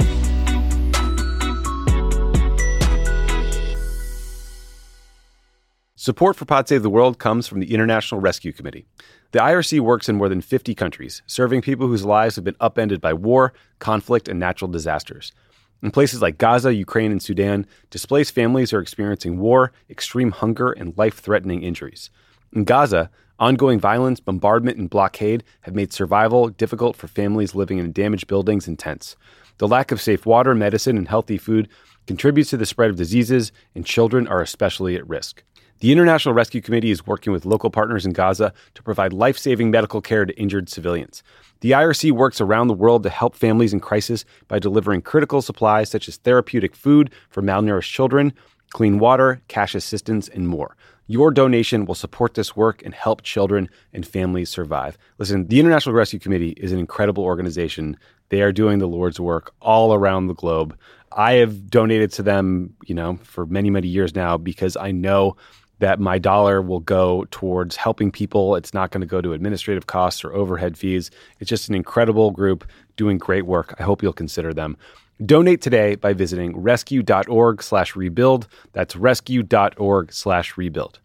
Support for Pod Save the World comes from the International Rescue Committee. The I R C works in more than fifty countries, serving people whose lives have been upended by war, conflict, and natural disasters. In places like Gaza, Ukraine, and Sudan, displaced families are experiencing war, extreme hunger, and life-threatening injuries. In Gaza, ongoing violence, bombardment, and blockade have made survival difficult for families living in damaged buildings and tents. The lack of safe water, medicine, and healthy food contributes to the spread of diseases, and children are especially at risk. The International Rescue Committee is working with local partners in Gaza to provide life-saving medical care to injured civilians. The I R C works around the world to help families in crisis by delivering critical supplies such as therapeutic food for malnourished children, clean water, cash assistance, and more. Your donation will support this work and help children and families survive. Listen, the International Rescue Committee is an incredible organization. They are doing the Lord's work all around the globe. I have donated to them, you know, for many, many years now because I know that my dollar will go towards helping people. It's not going to go to administrative costs or overhead fees. It's just an incredible group doing great work. I hope you'll consider them. Donate today by visiting rescue.org slash rebuild. That's rescue.org slash rebuild.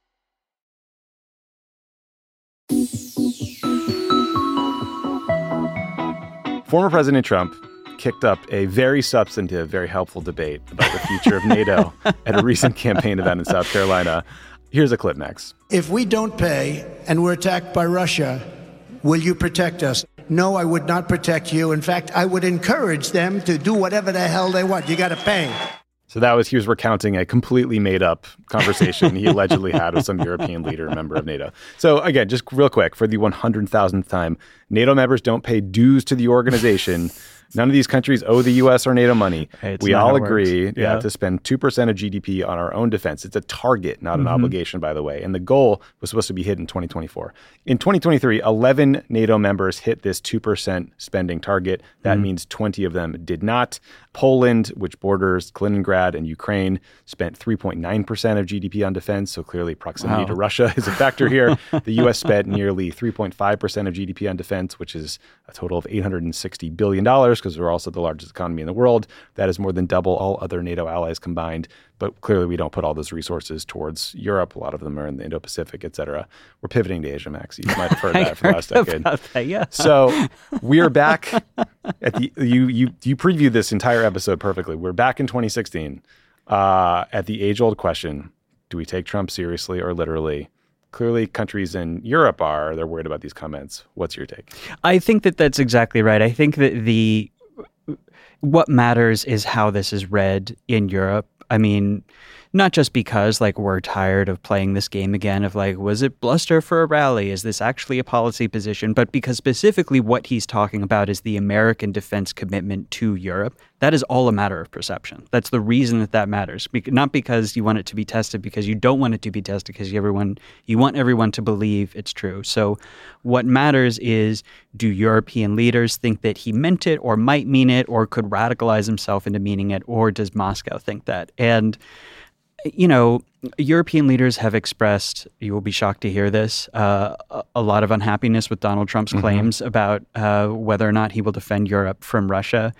Former President Trump kicked up a very substantive, very helpful debate about the future of NATO at a recent campaign event in South Carolina. Here's a clip, Max. If we don't pay and we're attacked by Russia, will you protect us? No, I would not protect you. In fact, I would encourage them to do whatever the hell they want. You got to pay. So that was, he was recounting a completely made up conversation he allegedly had with some European leader, member of NATO. So again, just real quick, for the one hundred thousandth time, NATO members don't pay dues to the organization. None of these countries owe the U S or NATO money. It's we all agree yeah. Yeah, to spend two percent of G D P on our own defense. It's a target, not an Mm-hmm. obligation, by the way. And the goal was supposed to be hit in twenty twenty-four. In twenty twenty-three, eleven NATO members hit this two percent spending target. That Mm-hmm. means twenty of them did not. Poland, which borders Kaliningrad and Ukraine, spent three point nine percent of G D P on defense. So clearly proximity Wow. to Russia is a factor here. The U S spent nearly three point five percent of G D P on defense, which is a total of eight hundred sixty billion dollars because we're also the largest economy in the world. That is more than double all other NATO allies combined. But clearly we don't put all those resources towards Europe. A lot of them are in the Indo-Pacific, et cetera. We're pivoting to Asia, Max. You might have heard that for the last decade. That, yeah. So we are back at the, you, you, you previewed this entire episode perfectly. We're back in twenty sixteen uh, at the age-old question, do we take Trump seriously or literally? Clearly, countries in Europe are. They're worried about these comments. What's your take? I think that that's exactly right. I think that the what matters is how this is read in Europe. I mean, not just because like we're tired of playing this game again of like, was it bluster for a rally? Is this actually a policy position? But because specifically what he's talking about is the American defense commitment to Europe. That is all a matter of perception. That's the reason that that matters. Be- not because you want it to be tested, because you don't want it to be tested, because everyone you want everyone to believe it's true. So what matters is, do European leaders think that he meant it or might mean it or could radicalize himself into meaning it, or does Moscow think that? And you know, European leaders have expressed, you will be shocked to hear this, uh, a, a lot of unhappiness with Donald Trump's Mm-hmm. claims about uh, whether or not he will defend Europe from Russia.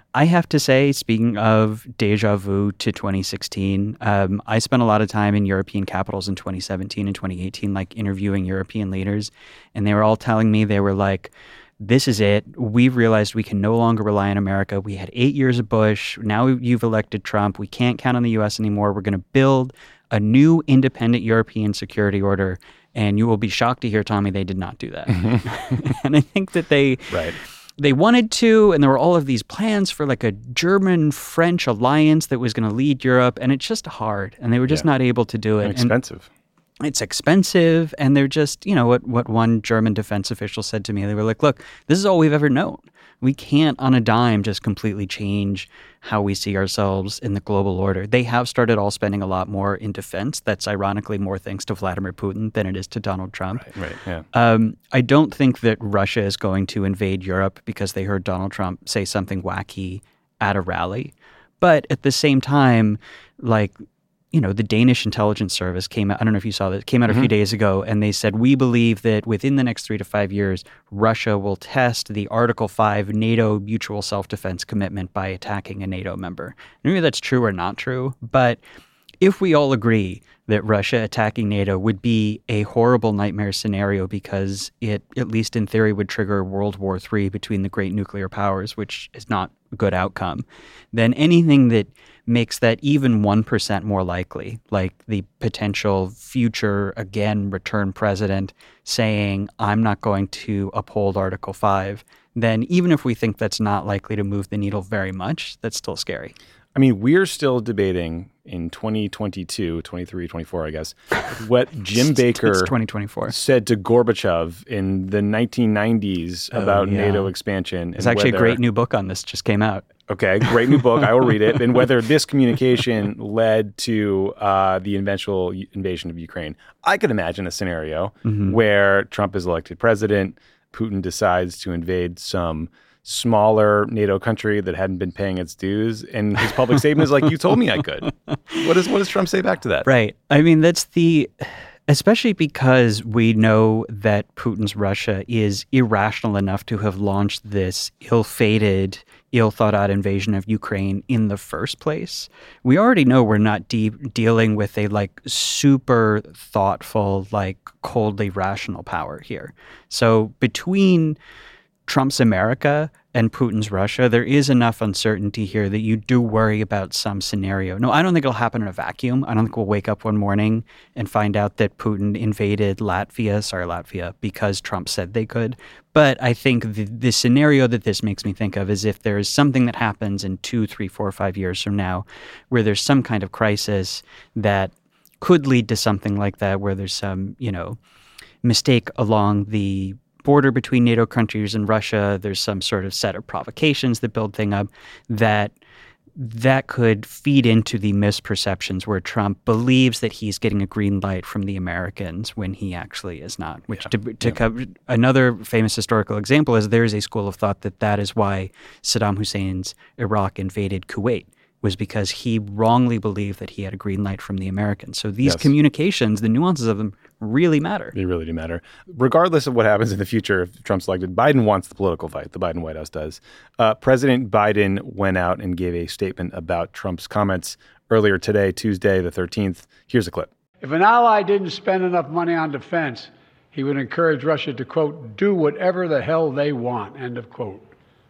I have to say, speaking of deja vu to twenty sixteen, um, I spent a lot of time in European capitals in twenty seventeen and twenty eighteen, like interviewing European leaders, and they were all telling me, they were like, this is it. We've realized we can no longer rely on America. We had eight years of Bush. Now you've elected Trump. We can't count on the U S anymore. We're going to build a new independent European security order. And you will be shocked to hear, Tommy, they did not do that. And I think that they... Right. They wanted to, and there were all of these plans for like a German-French alliance that was going to lead Europe, and it's just hard, and they were just yeah. not able to do it. And expensive. And it's expensive, and they're just, you know, what, what one German defense official said to me, they were like, look, this is all we've ever known. We can't on a dime just completely change how we see ourselves in the global order. They have started all spending a lot more in defense. That's ironically more thanks to Vladimir Putin than it is to Donald Trump. Right, right, yeah. Um, I don't think that Russia is going to invade Europe because they heard Donald Trump say something wacky at a rally. But at the same time, like, you know, the Danish intelligence service came out, I don't know if you saw that, came out mm-hmm. a few days ago, and they said, we believe that within the next three to five years, Russia will test the Article five NATO mutual self-defense commitment by attacking a NATO member. Maybe that's true or not true, but if we all agree that Russia attacking NATO would be a horrible nightmare scenario because it, at least in theory, would trigger World War Three between the great nuclear powers, which is not a good outcome, then anything that makes that even one percent more likely, like the potential future, again, return president saying, I'm not going to uphold Article five, then even if we think that's not likely to move the needle very much, that's still scary. I mean, we're still debating in twenty twenty-two, twenty-three, twenty-four, I guess, what Jim Baker it's twenty twenty-four. said to Gorbachev in the nineteen nineties oh, about yeah. NATO expansion. There's actually whether, a great new book on this just came out. Okay, great new book. I will read it. And whether this communication led to uh, the eventual invasion of Ukraine. I could imagine a scenario mm-hmm. where Trump is elected president, Putin decides to invade some smaller NATO country that hadn't been paying its dues, and his public statement is like, you told me I could. What does what does Trump say back to that? Right. I mean, that's the, especially because we know that Putin's Russia is irrational enough to have launched this ill-fated, ill-thought-out invasion of Ukraine in the first place. We already know we're not de- dealing with a like super thoughtful, like coldly rational power here. So between Trump's America and Putin's Russia, there is enough uncertainty here that you do worry about some scenario. No, I don't think it'll happen in a vacuum. I don't think we'll wake up one morning and find out that Putin invaded Latvia, sorry, Latvia, because Trump said they could. But I think the, the scenario that this makes me think of is if there is something that happens in two, three, four, five years from now, where there's some kind of crisis that could lead to something like that, where there's some, you know, mistake along the border between NATO countries and Russia, there's some sort of set of provocations that build thing up, that that could feed into the misperceptions where Trump believes that he's getting a green light from the Americans when he actually is not. Which, yeah. to, to yeah. cover, another famous historical example is there is a school of thought that that is why Saddam Hussein's Iraq invaded Kuwait, was because he wrongly believed that he had a green light from the Americans. So these yes. communications, the nuances of them, really matter. They really do matter. Regardless of what happens in the future, if Trump's elected, Biden wants the political fight. The Biden White House does. Uh, President Biden went out and gave a statement about Trump's comments earlier today, Tuesday the thirteenth. Here's a clip. If an ally didn't spend enough money on defense, he would encourage Russia to, quote, do whatever the hell they want, end of quote.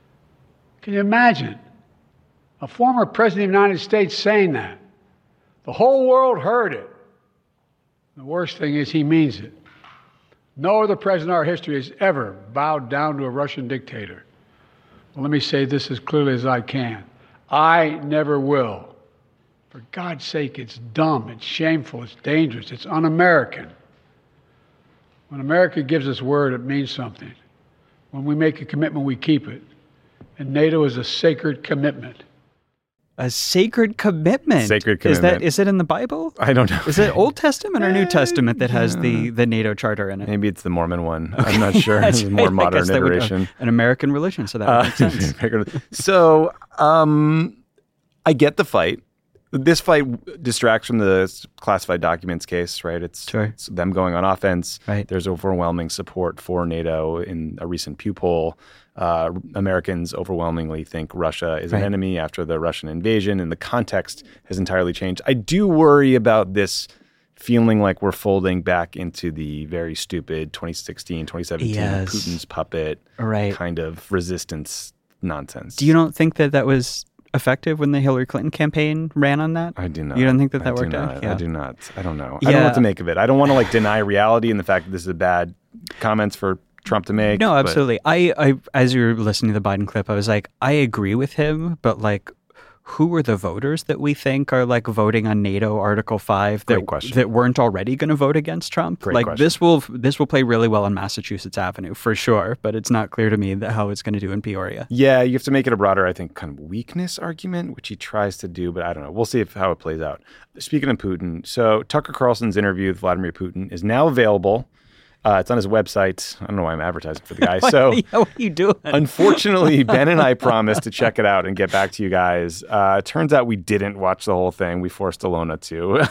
Can you imagine a former president of the United States saying that? The whole world heard it. The worst thing is he means it. No other president in our history has ever bowed down to a Russian dictator. Well, let me say this as clearly as I can. I never will. For God's sake, it's dumb, it's shameful, it's dangerous, it's un-American. When America gives us word, it means something. When we make a commitment, we keep it. And NATO is a sacred commitment. A sacred commitment. Sacred commitment. Is that is it in the Bible? I don't know. Is it Old Testament or New Testament that has the, the NATO charter in it? Maybe it's the Mormon one. I'm not sure. It's a more right. modern iteration. An American religion, so that would make sense. Uh, so um, I get the fight. This fight distracts from the classified documents case, right? It's, sure. it's them going on offense. Right. There's overwhelming support for NATO in a recent Pew poll. Uh, Americans overwhelmingly think Russia is right. an enemy after the Russian invasion, and the context has entirely changed. I do worry about this feeling like we're folding back into the very stupid twenty sixteen, twenty seventeen yes. Putin's puppet right. kind of resistance nonsense. Do you don't think that that was effective when the Hillary Clinton campaign ran on that? I do not. You don't think that that I worked do out? Not. Yeah. I do not. I don't know. Yeah. I don't know what to make of it. I don't want to like deny reality and the fact that this is a bad comments for Trump to make. No, absolutely. I, I, as you were listening to the Biden clip, I was like, I agree with him, but like, who are the voters that we think are like voting on NATO Article Five that that weren't already going to vote against Trump? Great like question. this will this will play really well on Massachusetts Avenue for sure, but it's not clear to me that how it's going to do in Peoria. Yeah, you have to make it a broader, I think, kind of weakness argument, which he tries to do, but I don't know. We'll see if, how it plays out. Speaking of Putin, so Tucker Carlson's interview with Vladimir Putin is now available. Uh, it's on his website. I don't know why I'm advertising for the guy. So, yeah, what are you doing? Unfortunately, Ben and I promised to check it out and get back to you guys. Uh, turns out we didn't watch the whole thing. We forced Alona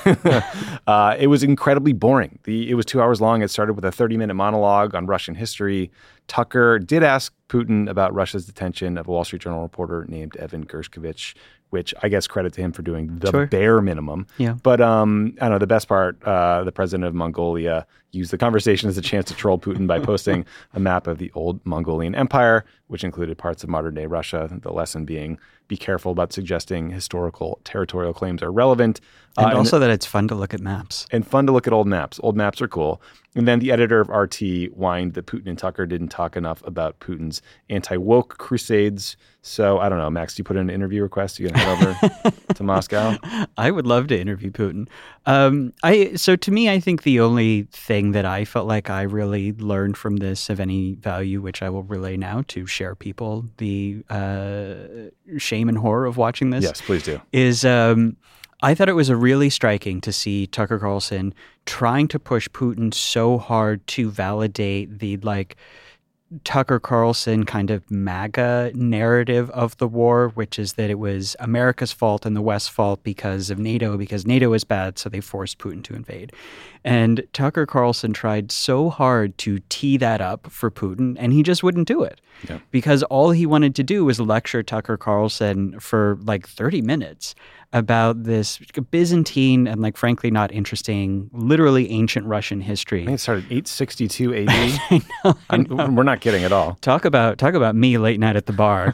to. uh, it was incredibly boring. The, it was two hours long. It started with a thirty-minute monologue on Russian history. Tucker did ask Putin about Russia's detention of a Wall Street Journal reporter named Evan Gershkovich, which I guess credit to him for doing the sure. bare minimum. Yeah. But um, I don't know, the best part, uh, the president of Mongolia used the conversation as a chance to troll Putin by posting a map of the old Mongolian Empire, which included parts of modern-day Russia, the lesson being be careful about suggesting historical territorial claims are relevant. And uh, also and, that it's fun to look at maps. And fun to look at old maps. Old maps are cool. And then the editor of R T whined that Putin and Tucker didn't talk enough about Putin's anti-woke crusades. So I don't know, Max, do you put in an interview request? You can head over to Moscow? I would love to interview Putin. Um, I so to me, I think the only thing that I felt like I really learned from this of any value, which I will relay now to share people the uh, shame and horror of watching this. Yes, please do. Is um, I thought it was a really striking to see Tucker Carlson trying to push Putin so hard to validate the like Tucker Carlson kind of MAGA narrative of the war, which is that it was America's fault and the West's fault because of NATO, because NATO is bad, so they forced Putin to invade. And Tucker Carlson tried so hard to tee that up for Putin, and he just wouldn't do it. Yeah. Because all he wanted to do was lecture Tucker Carlson for like thirty minutes about this Byzantine and, like, frankly, not interesting, literally ancient Russian history. I think it started eight sixty-two A D. I know, I know. We're not kidding at all. Talk about talk about me late night at the bar,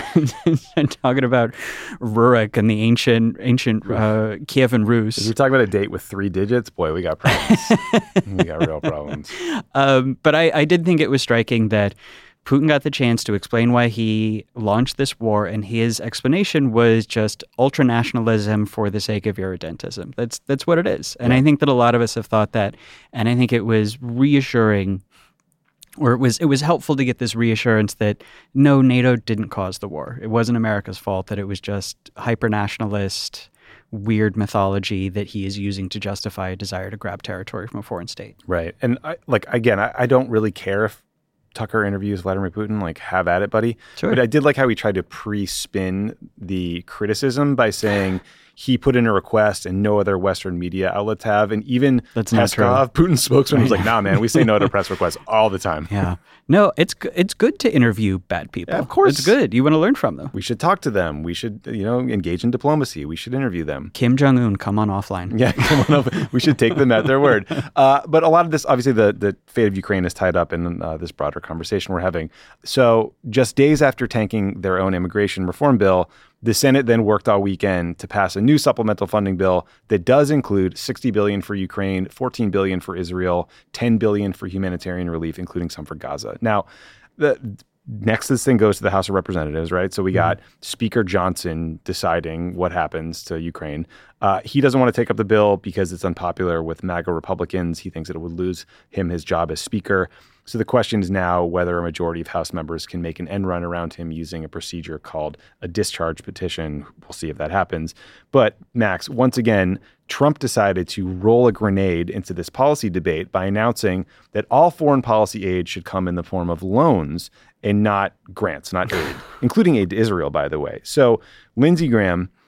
talking about Rurik and the ancient ancient uh, Kievan Rus. If you're talking about a date with three digits, boy, we got problems. we got real problems. Um, but I, I did think it was striking that Putin got the chance to explain why he launched this war, and his explanation was just ultranationalism for the sake of irredentism. That's that's what it is. And yeah. I think that a lot of us have thought that, and I think it was reassuring, or it was it was helpful to get this reassurance that no, NATO didn't cause the war. It wasn't America's fault, that it was just hyper-nationalist, weird mythology that he is using to justify a desire to grab territory from a foreign state. Right. And I, like, again, I, I don't really care if Tucker interviews Vladimir Putin, like, have at it, buddy. Sure. But I did like how he tried to pre-spin the criticism by saying he put in a request and no other Western media outlets have. And even That's not Peskov, Putin's spokesman, was like, nah, man, we say no to press requests all the time. Yeah. No, it's it's good to interview bad people. Yeah, of course. It's good. You want to learn from them. We should talk to them. We should, you know, engage in diplomacy. We should interview them. Kim Jong-un, come on offline. Yeah, come on up. We should take them at their word. Uh, but a lot of this, obviously, the, the fate of Ukraine is tied up in uh, this broader conversation we're having. So just days after tanking their own immigration reform bill, the Senate then worked all weekend to pass a new supplemental funding bill that does include sixty billion dollars for Ukraine, fourteen billion dollars for Israel, ten billion dollars for humanitarian relief, including some for Gaza. Now, the next this thing goes to the House of Representatives, right? So we got mm-hmm. Speaker Johnson deciding what happens to Ukraine. Uh, he doesn't want to take up the bill because it's unpopular with MAGA Republicans. He thinks that it would lose him his job as Speaker. So the question is now whether a majority of House members can make an end run around him using a procedure called a discharge petition. We'll see if that happens. But Max, once again, Trump decided to roll a grenade into this policy debate by announcing that all foreign policy aid should come in the form of loans and not grants, not aid, including aid to Israel, by the way. So Lindsey Graham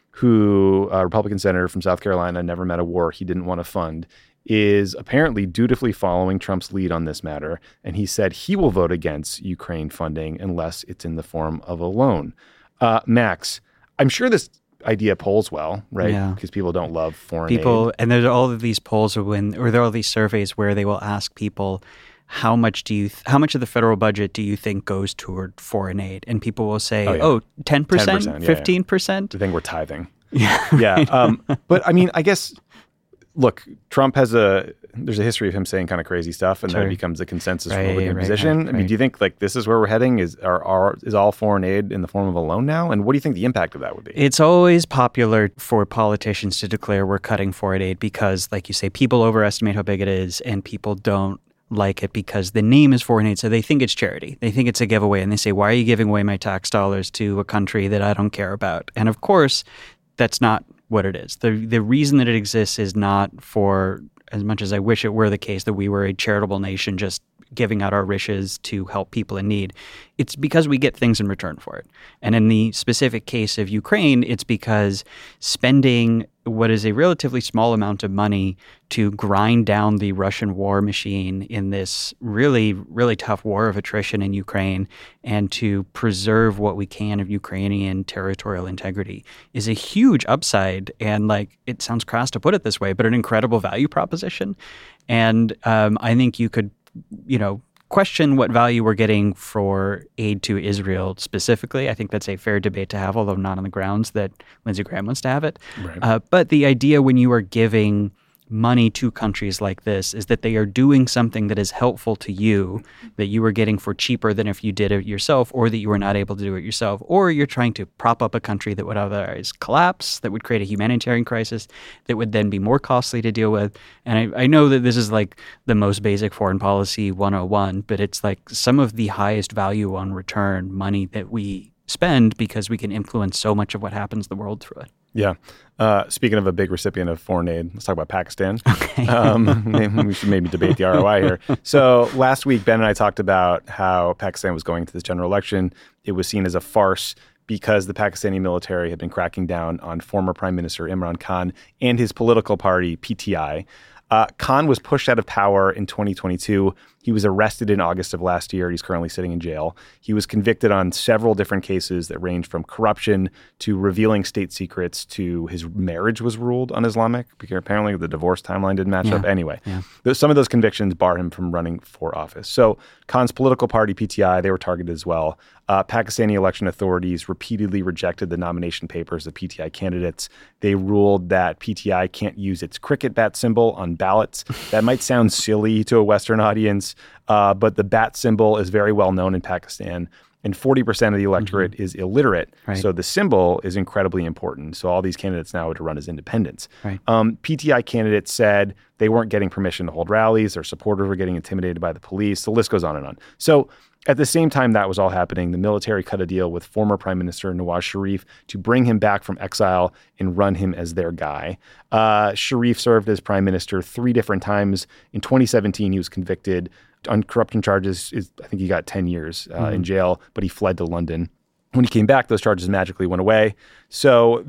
who, a Republican senator from South Carolina, never met a war he didn't want to fund, is apparently dutifully following Trump's lead on this matter. And he said he will vote against Ukraine funding unless it's in the form of a loan. Uh, Max, I'm sure this idea polls well, right? Yeah. Because people don't love foreign people, aid. And there's all of these polls when, or there are all these surveys where they will ask people, how much do you, th- how much of the federal budget do you think goes toward foreign aid? And people will say, oh, yeah. oh ten percent, ten percent, fifteen percent? Yeah, yeah. I think we're tithing. Yeah. Yeah. Um, but I mean, I guess, look, Trump has a, there's a history of him saying kind of crazy stuff, and sure. then it becomes a consensus right, Republican right, position. Right, right. I mean, do you think like this is where we're heading? Is are, are is all foreign aid in the form of a loan now? And what do you think the impact of that would be? It's always popular for politicians to declare we're cutting foreign aid because, like you say, people overestimate how big it is, and people don't like it because the name is foreign aid, so they think it's charity. They think it's a giveaway, and they say, why are you giving away my tax dollars to a country that I don't care about? And of course, that's not what it is. The the reason that it exists is not for, as much as I wish it were the case that we were a charitable nation just giving out our riches to help people in need. It's because we get things in return for it. And in the specific case of Ukraine, it's because spending what is a relatively small amount of money to grind down the Russian war machine in this really, really tough war of attrition in Ukraine and to preserve what we can of Ukrainian territorial integrity is a huge upside. And like, it sounds crass to put it this way, but an incredible value proposition. And um, I think you could, you know, question what value we're getting for aid to Israel specifically. I think that's a fair debate to have, although not on the grounds that Lindsey Graham wants to have it. Right. Uh, but the idea when you are giving money to countries like this is that they are doing something that is helpful to you, that you are getting for cheaper than if you did it yourself, or that you were not able to do it yourself, or you're trying to prop up a country that would otherwise collapse, that would create a humanitarian crisis, that would then be more costly to deal with. And I, I know that this is like the most basic foreign policy one oh one, but it's like some of the highest value on return money that we spend because we can influence so much of what happens in the world through it. Yeah. Uh, speaking of a big recipient of foreign aid, let's talk about Pakistan. Okay. um, maybe we should maybe debate the R O I here. So last week, Ben and I talked about how Pakistan was going into this general election. It was seen as a farce because the Pakistani military had been cracking down on former Prime Minister Imran Khan and his political party, P T I. Uh, Khan was pushed out of power in twenty twenty-two. He was arrested in August of last year. He's currently sitting in jail. He was convicted on several different cases that range from corruption to revealing state secrets to his marriage was ruled un-Islamic because apparently the divorce timeline didn't match yeah. up. Anyway, yeah. th- some of those convictions bar him from running for office. So Khan's political party, P T I, they were targeted as well. Uh, Pakistani election authorities repeatedly rejected the nomination papers of P T I candidates. They ruled that P T I can't use its cricket bat symbol on ballots. That might sound silly to a Western audience, uh, but the bat symbol is very well known in Pakistan, and forty percent of the electorate mm-hmm. is illiterate. Right. So the symbol is incredibly important. So all these candidates now had to run as independents. Right. Um, P T I candidates said they weren't getting permission to hold rallies. Their supporters were getting intimidated by the police. The list goes on and on. So at the same time that was all happening, the military cut a deal with former Prime Minister Nawaz Sharif to bring him back from exile and run him as their guy. Uh, Sharif served as Prime Minister three different times. In twenty seventeen, he was convicted on corruption charges. Is, I think he got ten years uh, mm-hmm. in jail, but he fled to London. When he came back, those charges magically went away. So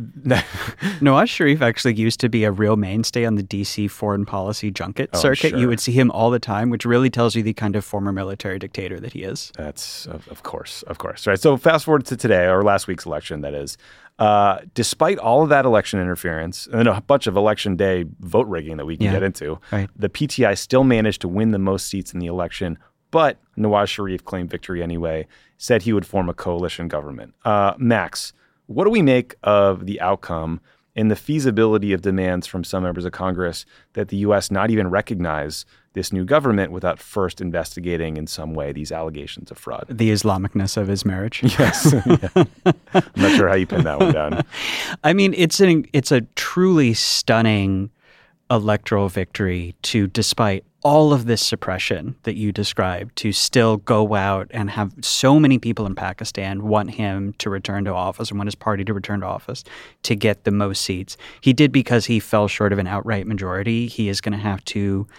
Nawaz Sharif actually used to be a real mainstay on the D C foreign policy junket oh, circuit. Sure. You would see him all the time, which really tells you the kind of former military dictator that he is. That's, of, of course, of course. Right. So fast forward to today, or last week's election, that is. Uh, despite all of that election interference and a bunch of election day vote rigging that we can yeah. get into, right. the P T I still managed to win the most seats in the election. But Nawaz Sharif claimed victory anyway, said he would form a coalition government. Uh, Max, what do we make of the outcome and the feasibility of demands from some members of Congress that the U S not even recognize this new government without first investigating in some way these allegations of fraud? The Islamicness of his marriage. Yes. Yeah. I'm not sure how you pin that one down. I mean, it's an it's a truly stunning electoral victory to, despite all of this suppression that you described, to still go out and have so many people in Pakistan want him to return to office and want his party to return to office to get the most seats. He did because he fell short of an outright majority. He is going to have to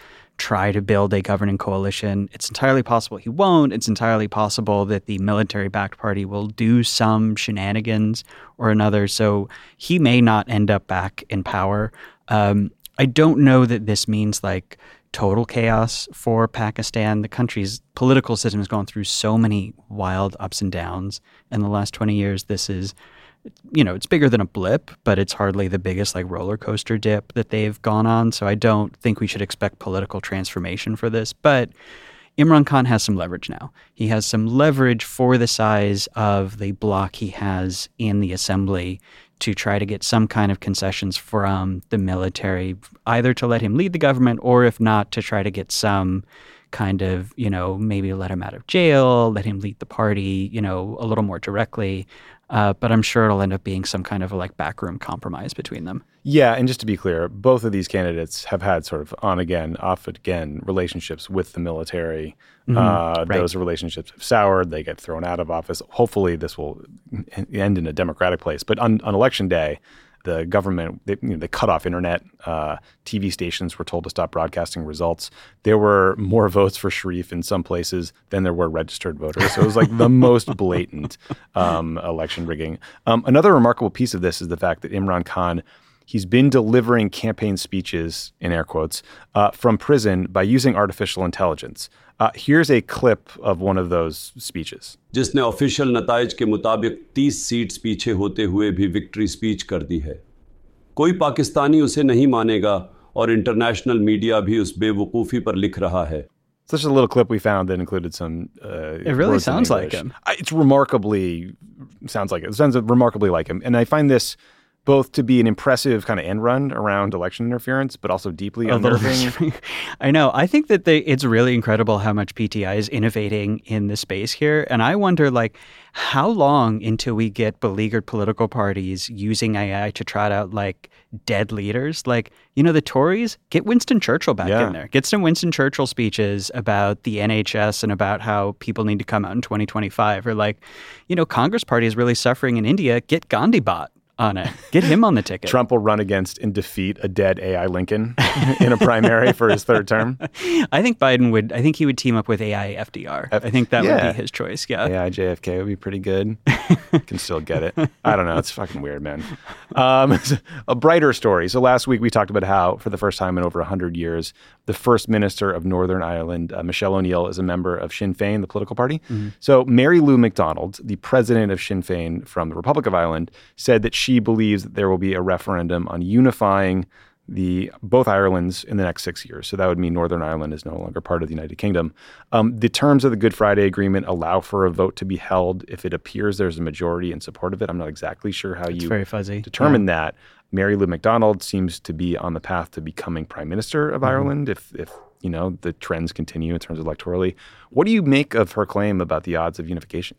try to build a governing coalition. It's entirely possible he won't. It's entirely possible that the military-backed party will do some shenanigans or another. So he may not end up back in power. Um, I don't know that this means like total chaos for Pakistan. The country's political system has gone through so many wild ups and downs in the last twenty years. This is, you know, it's bigger than a blip, but it's hardly the biggest like roller coaster dip that they've gone on. So I don't think we should expect political transformation for this. But Imran Khan has some leverage now. He has some leverage for the size of the bloc he has in the assembly to try to get some kind of concessions from the military, either to let him lead the government or if not, to try to get some kind of, you know, maybe let him out of jail, let him lead the party, you know, a little more directly. Uh, but I'm sure it'll end up being some kind of a like backroom compromise between them. Yeah, and just to be clear, both of these candidates have had sort of on again, off again relationships with the military. Mm-hmm. Uh, right. Those relationships have soured. They get thrown out of office. Hopefully, this will end in a democratic place. But on, on election day, the government, they, you know, they cut off internet. Uh, T V stations were told to stop broadcasting results. There were more votes for Sharif in some places than there were registered voters. So it was like the most blatant um, election rigging. Um, another remarkable piece of this is the fact that Imran Khan, he's been delivering campaign speeches, in air quotes, uh, from prison by using artificial intelligence. Uh, here's a clip of one of those speeches. जिसने official नताइज के मुताबिक तीस seats पीछे होते हुए भी victory speech कर दी है। कोई पाकिस्तानी उसे नहीं मानेगा और इंटरनेशनल मीडिया भी उस बेवकूफ़ी पर लिख रहा है। Such a little clip we found that included some. Uh, it really sounds like him. It's remarkably sounds like it. It sounds remarkably like him, and I find this both to be an impressive kind of end run around election interference, but also deeply unnerving. I know. I think that they, it's really incredible how much P T I is innovating in the space here. And I wonder, like, how long until we get beleaguered political parties using A I to trot out, like, dead leaders? Like, you know, the Tories, get Winston Churchill back yeah. in there. Get some Winston Churchill speeches about the N H S and about how people need to come out in twenty twenty-five. Or, like, you know, Congress Party is really suffering in India. Get Gandhi Bot on it. Get him on the ticket. Trump will run against and defeat a dead A I Lincoln in a primary for his third term. I think Biden would, I think he would team up with A I F D R. F- I think that yeah. would be his choice. Yeah. A I J F K would be pretty good. Can still get it. I don't know. It's fucking weird, man. Um, a brighter story. So last week we talked about how, for the first time in over one hundred years, the First Minister of Northern Ireland, uh, Michelle O'Neill, is a member of Sinn Féin, the political party. Mm-hmm. So Mary Lou McDonald, the president of Sinn Féin from the Republic of Ireland, said that she believes that there will be a referendum on unifying the both Irelands in the next six years. So that would mean Northern Ireland is no longer part of the United Kingdom. Um, the terms of the Good Friday Agreement allow for a vote to be held if it appears there's a majority in support of it. I'm not exactly sure how it's you very fuzzy. determine yeah. that. Mary Lou McDonald seems to be on the path to becoming Prime Minister of mm-hmm. Ireland if, if you know, the trends continue in terms of electorally. What do you make of her claim about the odds of unification?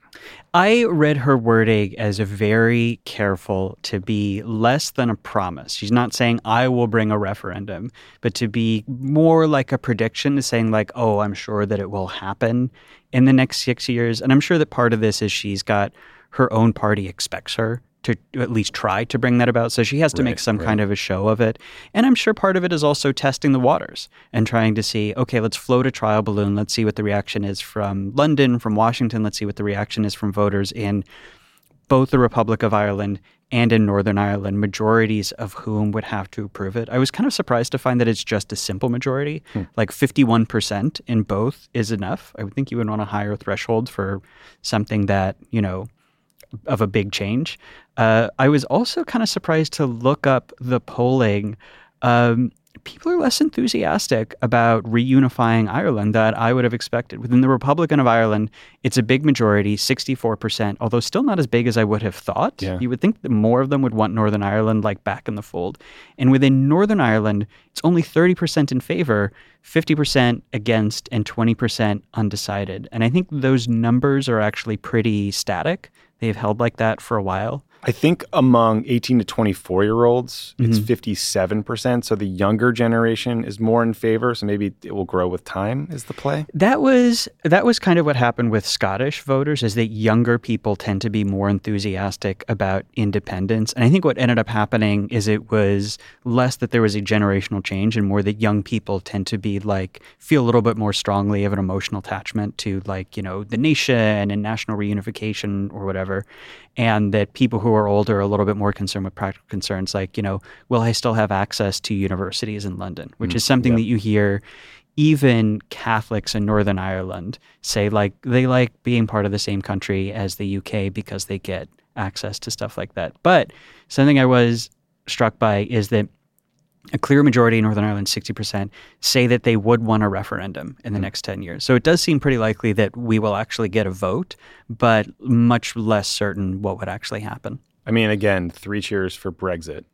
I read her wording as a very careful to be less than a promise. She's not saying, I will bring a referendum, but to be more like a prediction, saying like, oh, I'm sure that it will happen in the next six years. And I'm sure that part of this is she's got her own party expects her to at least try to bring that about. So she has to right, make some right. kind of a show of it. And I'm sure part of it is also testing the waters and trying to see, okay, let's float a trial balloon. Let's see what the reaction is from London, from Washington. Let's see what the reaction is from voters in both the Republic of Ireland and in Northern Ireland, majorities of whom would have to approve it. I was kind of surprised to find that it's just a simple majority. Hmm. Like fifty-one percent in both is enough. I would think you would want a higher threshold for something that, you know, of a big change. Uh, I was also kind of surprised to look up the polling. Um, people are less enthusiastic about reunifying Ireland than I would have expected. Within the Republican of Ireland, it's a big majority, sixty-four percent, although still not as big as I would have thought. Yeah. You would think that more of them would want Northern Ireland like back in the fold. And within Northern Ireland, it's only thirty percent in favor, fifty percent against, and twenty percent undecided. And I think those numbers are actually pretty static. They've held like that for a while. I think among eighteen to twenty-four year olds, it's Mm-hmm. fifty-seven percent. So the younger generation is more in favor. So maybe it will grow with time is the play. That was that was kind of what happened with Scottish voters, is that younger people tend to be more enthusiastic about independence. And I think what ended up happening is it was less that there was a generational change and more that young people tend to be like, feel a little bit more strongly of an emotional attachment to like, you know, the nation and national reunification or whatever. And that people who are older are a little bit more concerned with practical concerns like, you know, will I still have access to universities in London, which Mm, is something yeah. that you hear even Catholics in Northern Ireland say like they like being part of the same country as the U K because they get access to stuff like that. But something I was struck by is that a clear majority in Northern Ireland, sixty percent, say that they would want a referendum in the Mm. next ten years. So it does seem pretty likely that we will actually get a vote, but much less certain what would actually happen. I mean, again, three cheers for Brexit.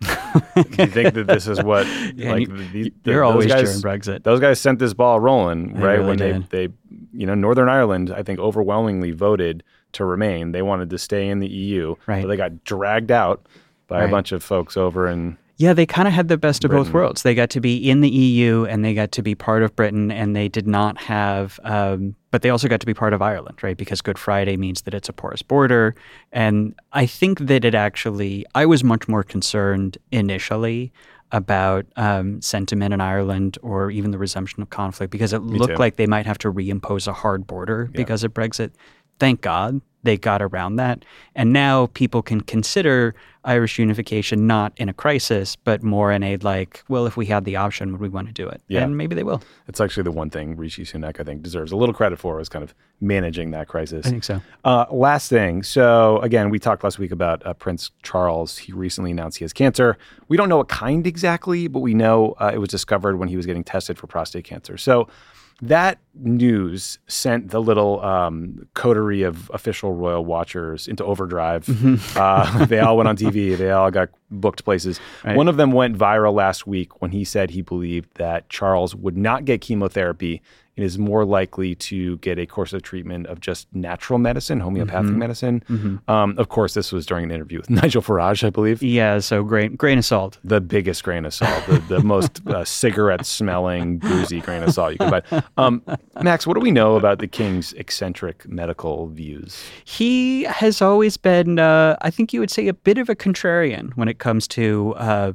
Do you think that this is what Yeah, like you- the, the, you're those always guys, cheering Brexit. Those guys sent this ball rolling, They right? really when did. they they you know, Northern Ireland, I think overwhelmingly voted to remain. They wanted to stay in the E U, Right. but they got dragged out by Right. a bunch of folks over in Yeah, they kind of had the best of both Britain. worlds. They got to be in the E U and they got to be part of Britain, and they did not have, um, but they also got to be part of Ireland, right? Because Good Friday means that it's a porous border. And I think that it actually, I was much more concerned initially about um, sentiment in Ireland or even the resumption of conflict because it Me looked too. like they might have to reimpose a hard border because of Brexit. Thank God they got around that. And now people can consider Irish unification not in a crisis, but more in a like, well, if we had the option, would we want to do it? Yeah. And maybe they will. It's actually the one thing Rishi Sunak, I think, deserves a little credit for is kind of managing that crisis. I think so. Uh, last thing. So, again, we talked last week about uh, Prince Charles. He recently announced he has cancer. We don't know what kind exactly, but we know uh, it was discovered when he was getting tested for prostate cancer. So, that news sent the little um, coterie of official royal watchers into overdrive. Uh, they all went on T V. They all got booked places. Right. One of them went viral last week when he said he believed that Charles would not get chemotherapy and is more likely to get a course of treatment of just natural medicine, homeopathic Mhm. medicine. Mhm. Um, of course, this was during an interview with Nigel Farage, I believe. Yeah, so grain, grain of salt. The biggest grain of salt, the, the most uh, cigarette-smelling, boozy grain of salt you can buy. Um, Max, what do we know about the king's eccentric medical views? He has always been, uh, I think you would say, a bit of a contrarian when it comes to uh,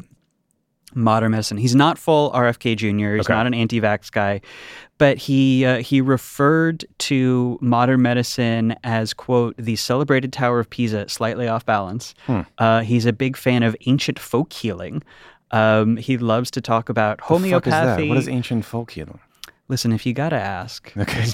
modern medicine. He's not full R F K Junior He's Okay. not an anti-vax guy, but he uh, he referred to modern medicine as, quote, the celebrated Tower of Pisa, slightly off balance. Hmm. Uh, he's a big fan of ancient folk healing. Um, he loves to talk about The fuck is homeopathy. that? What is ancient folk healing? Listen, if you gotta ask, Okay.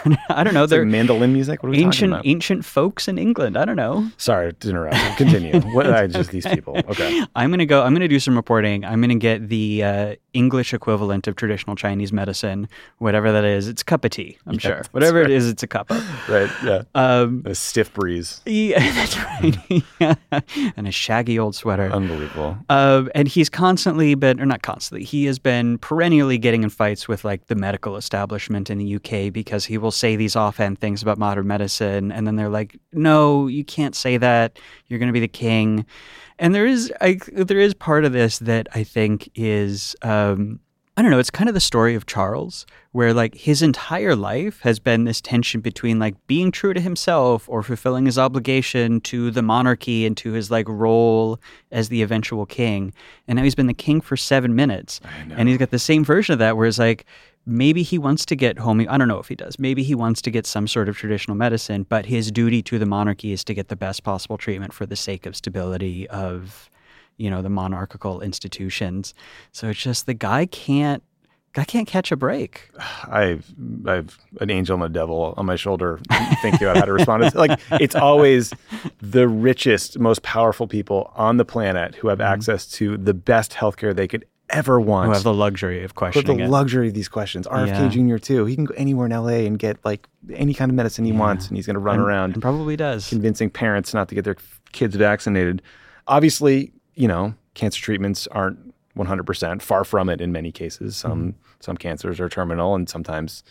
I don't know. It's They're like mandolin music? What are we ancient talking about? ancient folks in England. I don't know. Sorry to interrupt. Continue. What I just these people. Okay. I'm gonna go. I'm gonna do some reporting. I'm gonna get the uh, English equivalent of traditional Chinese medicine, whatever that is. It's a cup of tea. I'm Yeah, sure. that's Whatever right. it is, it's a cup of. Right. Yeah. Um, A stiff breeze. yeah, that's right. And a shaggy old sweater. Unbelievable. Uh, and he's constantly been, or not constantly, he has been perennially getting in fights with like the medical establishment in the U K because he will say these offhand things about modern medicine. And then they're like, no, you can't say that. You're going to be the king. And there is, I, there is part of this that I think is, um, I don't know, it's kind of the story of Charles, where like his entire life has been this tension between like being true to himself or fulfilling his obligation to the monarchy and to his like role as the eventual king. And now he's been the king for seven minutes. And he's got the same version of that where it's like, maybe he wants to get home. I don't know if he does. Maybe he wants to get some sort of traditional medicine, but his duty to the monarchy is to get the best possible treatment for the sake of stability of, you know, the monarchical institutions. So it's just the guy can't, guy can't catch a break. I've I've an angel and a devil on my shoulder thinking about how to respond. It's like it's always the richest, most powerful people on the planet who have Mm-hmm. access to the best healthcare they could ever want. Who have the luxury of With questioning the it. luxury of these questions. R F K Yeah. Junior too. He can go anywhere in L A and get like any kind of medicine he wants, and he's going to run And- around and probably does. convincing parents not to get their kids vaccinated. Obviously, you know, cancer treatments aren't one hundred percent. Far from it in many cases. Some Mm-hmm. some cancers are terminal, and sometimes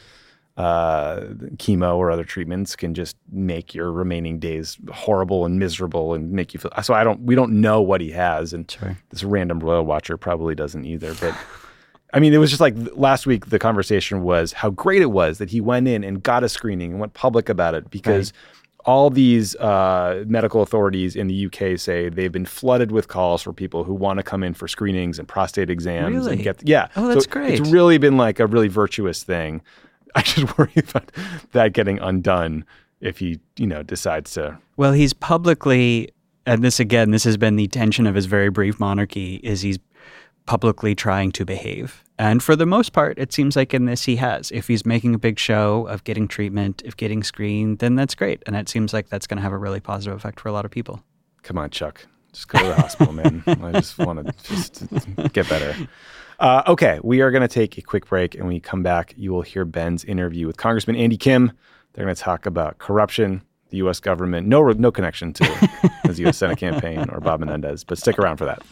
uh, chemo or other treatments can just make your remaining days horrible and miserable and make you feel. So I don't. We don't know what he has, and sure. this random royal watcher probably doesn't either. But I mean, it was just like last week. The conversation was how great it was that he went in and got a screening and went public about it because. Right. All these uh, medical authorities in the U K say they've been flooded with calls for people who want to come in for screenings and prostate exams. Really? And get, yeah. Oh, that's so great. It's really been like a really virtuous thing. I just worry about that getting undone if he, you know, decides to. Well, he's publicly, and this again, this has been the tension of his very brief monarchy, is he's publicly trying to behave. And for the most part, it seems like in this he has. If he's making a big show of getting treatment, of getting screened, then that's great. And it seems like that's going to have a really positive effect for a lot of people. Come on, Chuck. Just go to the hospital, man. I just want to just get better. Uh, okay, we are going to take a quick break. And when we come back, you will hear Ben's interview with Congressman Andy Kim. They're going to talk about corruption, the U S government. No, no connection to his U S Senate campaign or Bob Menendez. But stick around for that.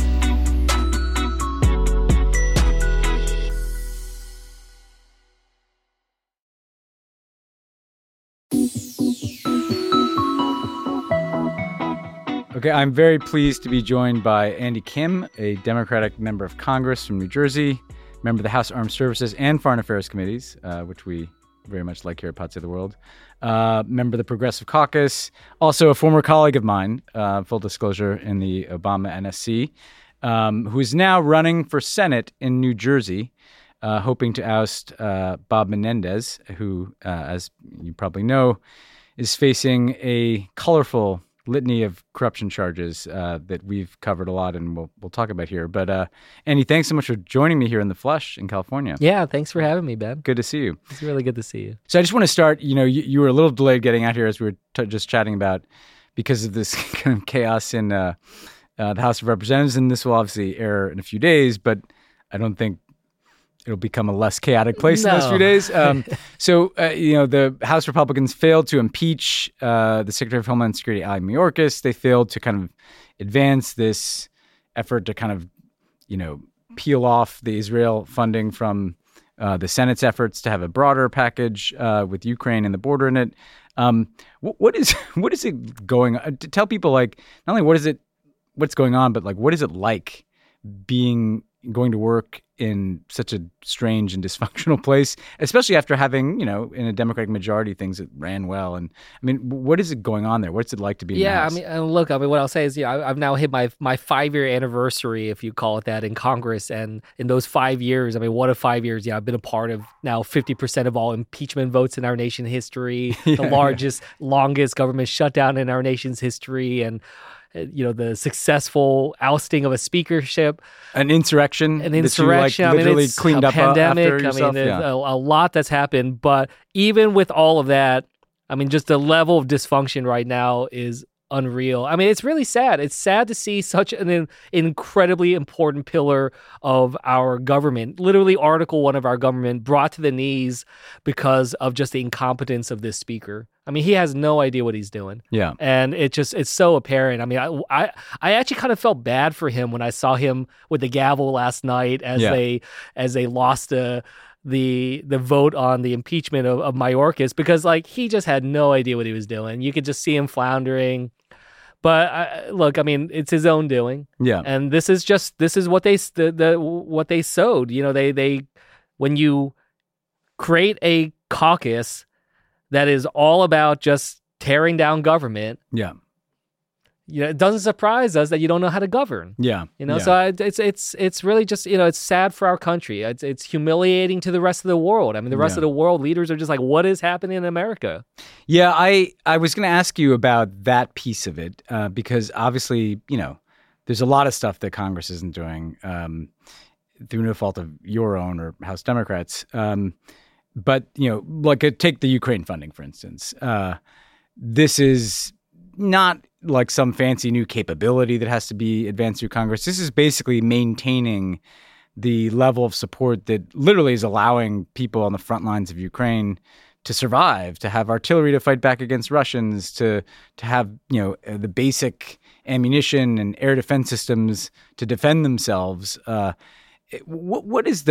Okay, I'm very pleased to be joined by Andy Kim, a Democratic member of Congress from New Jersey, member of the House Armed Services and Foreign Affairs Committees, uh, which we very much like here at Pod Save the World, uh, member of the Progressive Caucus, also a former colleague of mine, uh, full disclosure, in the Obama N S C, um, who is now running for Senate in New Jersey, uh, hoping to oust uh, Bob Menendez, who, uh, as you probably know, is facing a colorful litany of corruption charges uh, that we've covered a lot and we'll we'll talk about here. But uh, Andy, thanks so much for joining me here in the flesh in California. Yeah, thanks for having me, Ben. Good to see you. It's really good to see you. So I just want to start, you know, you, you were a little delayed getting out here as we were t- just chatting about because of this kind of chaos in uh, uh, the House of Representatives. And this will obviously air in a few days, but I don't think it'll become a less chaotic place no. in those few days. Um, so, uh, you know, the House Republicans failed to impeach uh, the Secretary of Homeland Security, Ali Mayorkas. They failed to kind of advance this effort to kind of, you know, peel off the Israel funding from uh, the Senate's efforts to have a broader package uh, with Ukraine and the border in it. Um, what, what is what is it going on? To tell people, like, not only what is it, what's going on, but like, what is it like being going to work in such a strange and dysfunctional place, especially after having, you know, in a Democratic majority, things that ran well. And I mean, what is it going on there? What's it like to be in Yeah, the House? I mean, and look, I mean, what I'll say is, you know, I've now hit my my five-year anniversary, if you call it that, in Congress. And in those five years, I mean, what a five years, yeah, I've been a part of now fifty percent of all impeachment votes in our nation history, yeah, the largest, yeah. longest government shutdown in our nation's history. And you know, the successful ousting of a speakership, an insurrection, an insurrection. That you, like, literally I mean, it's cleaned a up pandemic. after yourself. I mean, yeah. a, a lot that's happened. But even with all of that, I mean, just the level of dysfunction right now is unreal. I mean, it's really sad. It's sad to see such an incredibly important pillar of our government, literally Article One of our government, brought to the knees because of just the incompetence of this speaker. I mean, he has no idea what he's doing. Yeah. And it just, it's so apparent. I mean, I, I, I actually kind of felt bad for him when I saw him with the gavel last night as yeah. they, as they lost the, the, the vote on the impeachment of, of Mayorkas, because like, he just had no idea what he was doing. You could just see him floundering. But uh, look, I mean, it's his own doing. Yeah. And this is just, this is what they, the, the what they sowed. You know, they, they, when you create a caucus that is all about just tearing down government. Yeah. You know, it doesn't surprise us that you don't know how to govern. Yeah. You know, yeah. so I, it's it's it's really just, you know, it's sad for our country. It's it's humiliating to the rest of the world. I mean, the rest yeah. of the world leaders are just like, what is happening in America? Yeah, I, I was going to ask you about that piece of it uh, because obviously, you know, there's a lot of stuff that Congress isn't doing um, through no fault of your own or House Democrats. Um, but, you know, like uh, take the Ukraine funding, for instance. Uh, this is not like some fancy new capability that has to be advanced through Congress. This is basically maintaining the level of support that literally is allowing people on the front lines of Ukraine to survive, to have artillery to fight back against Russians, to to have, you know, the basic ammunition and air defense systems to defend themselves. Uh, what what is the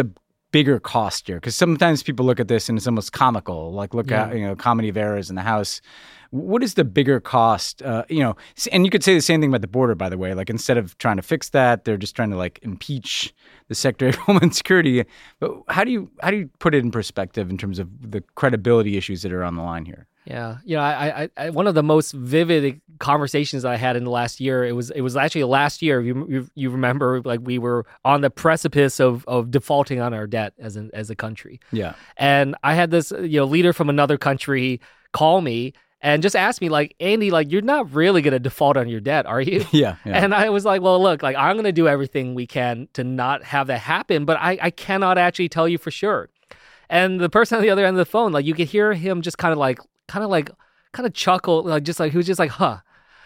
bigger cost here? Because sometimes people look at this and it's almost comical, like look Yeah. at, you know, comedy of errors in the House. What is the bigger cost? Uh, you know, s- and you could say the same thing about the border, by the way. Like instead of trying to fix that, they're just trying to like impeach the Secretary of Homeland Security. But how do you how do you put it in perspective in terms of the credibility issues that are on the line here? Yeah, you know, I, I, I, one of the most vivid conversations I had in the last year. It was, it was actually last year. You, you, you remember, like we were on the precipice of, of defaulting on our debt as an, as a country. Yeah. And I had this, you know, leader from another country call me and just ask me, like, Andy, like, you're not really going to default on your debt, are you? Yeah, yeah. And I was like, well, look, like, I'm going to do everything we can to not have that happen, but I, I cannot actually tell you for sure. And the person on the other end of the phone, like, you could hear him just kind of like, kind of like, kind of chuckle, like, just like, he was just like, huh.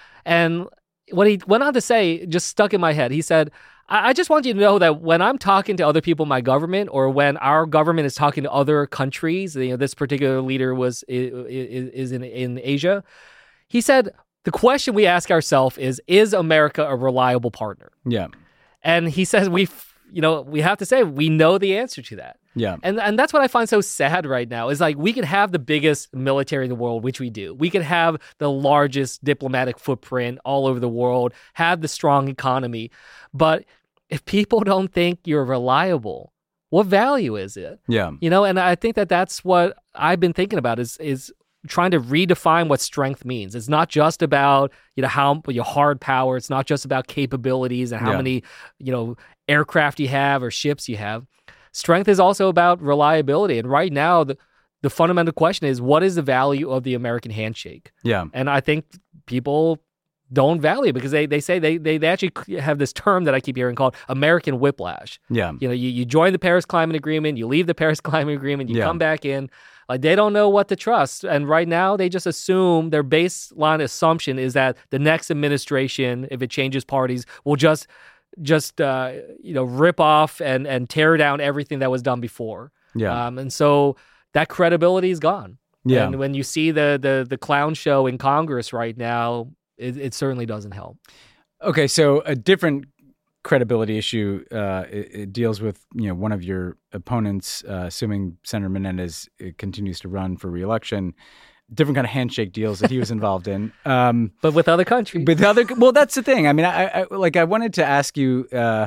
And what he went on to say just stuck in my head. He said, I, I just want you to know that when I'm talking to other people in my government, or when our government is talking to other countries, you know, this particular leader was is, is in, in Asia. He said, the question we ask ourselves is, is America a reliable partner? Yeah. And he says, we, you know, we have to say, we know the answer to that. Yeah. And and that's what I find so sad right now is like we could have the biggest military in the world, which we do. We could have the largest diplomatic footprint all over the world, have the strong economy. But if people don't think you're reliable, what value is it? Yeah. You know, and I think that that's what I've been thinking about is is trying to redefine what strength means. It's not just about, you know, how your hard power. It's not just about capabilities and how Yeah. many, you know, aircraft you have or ships you have. Strength is also about reliability. And right now, the, the fundamental question is, what is the value of the American handshake? Yeah. And I think people don't value it because they, they say they, they, they actually have this term that I keep hearing called American whiplash. Yeah. You know, you, you join the Paris Climate Agreement, you leave the Paris Climate Agreement, you Yeah. come back in. Like they don't know what to trust. And right now, they just assume their baseline assumption is that the next administration, if it changes parties, will just just uh, you know rip off and and tear down everything that was done before. Yeah. Um, and so that credibility is gone. Yeah. And when you see the the the clown show in Congress right now, it, it certainly doesn't help. Okay, so a different credibility issue. Uh, it, it deals with you know one of your opponents, uh, assuming Senator Menendez uh, continues to run for re-election. Different kind of handshake deals that he was involved in, um, but with other countries. With other, well, that's the thing. I mean, I, I like I wanted to ask you, uh,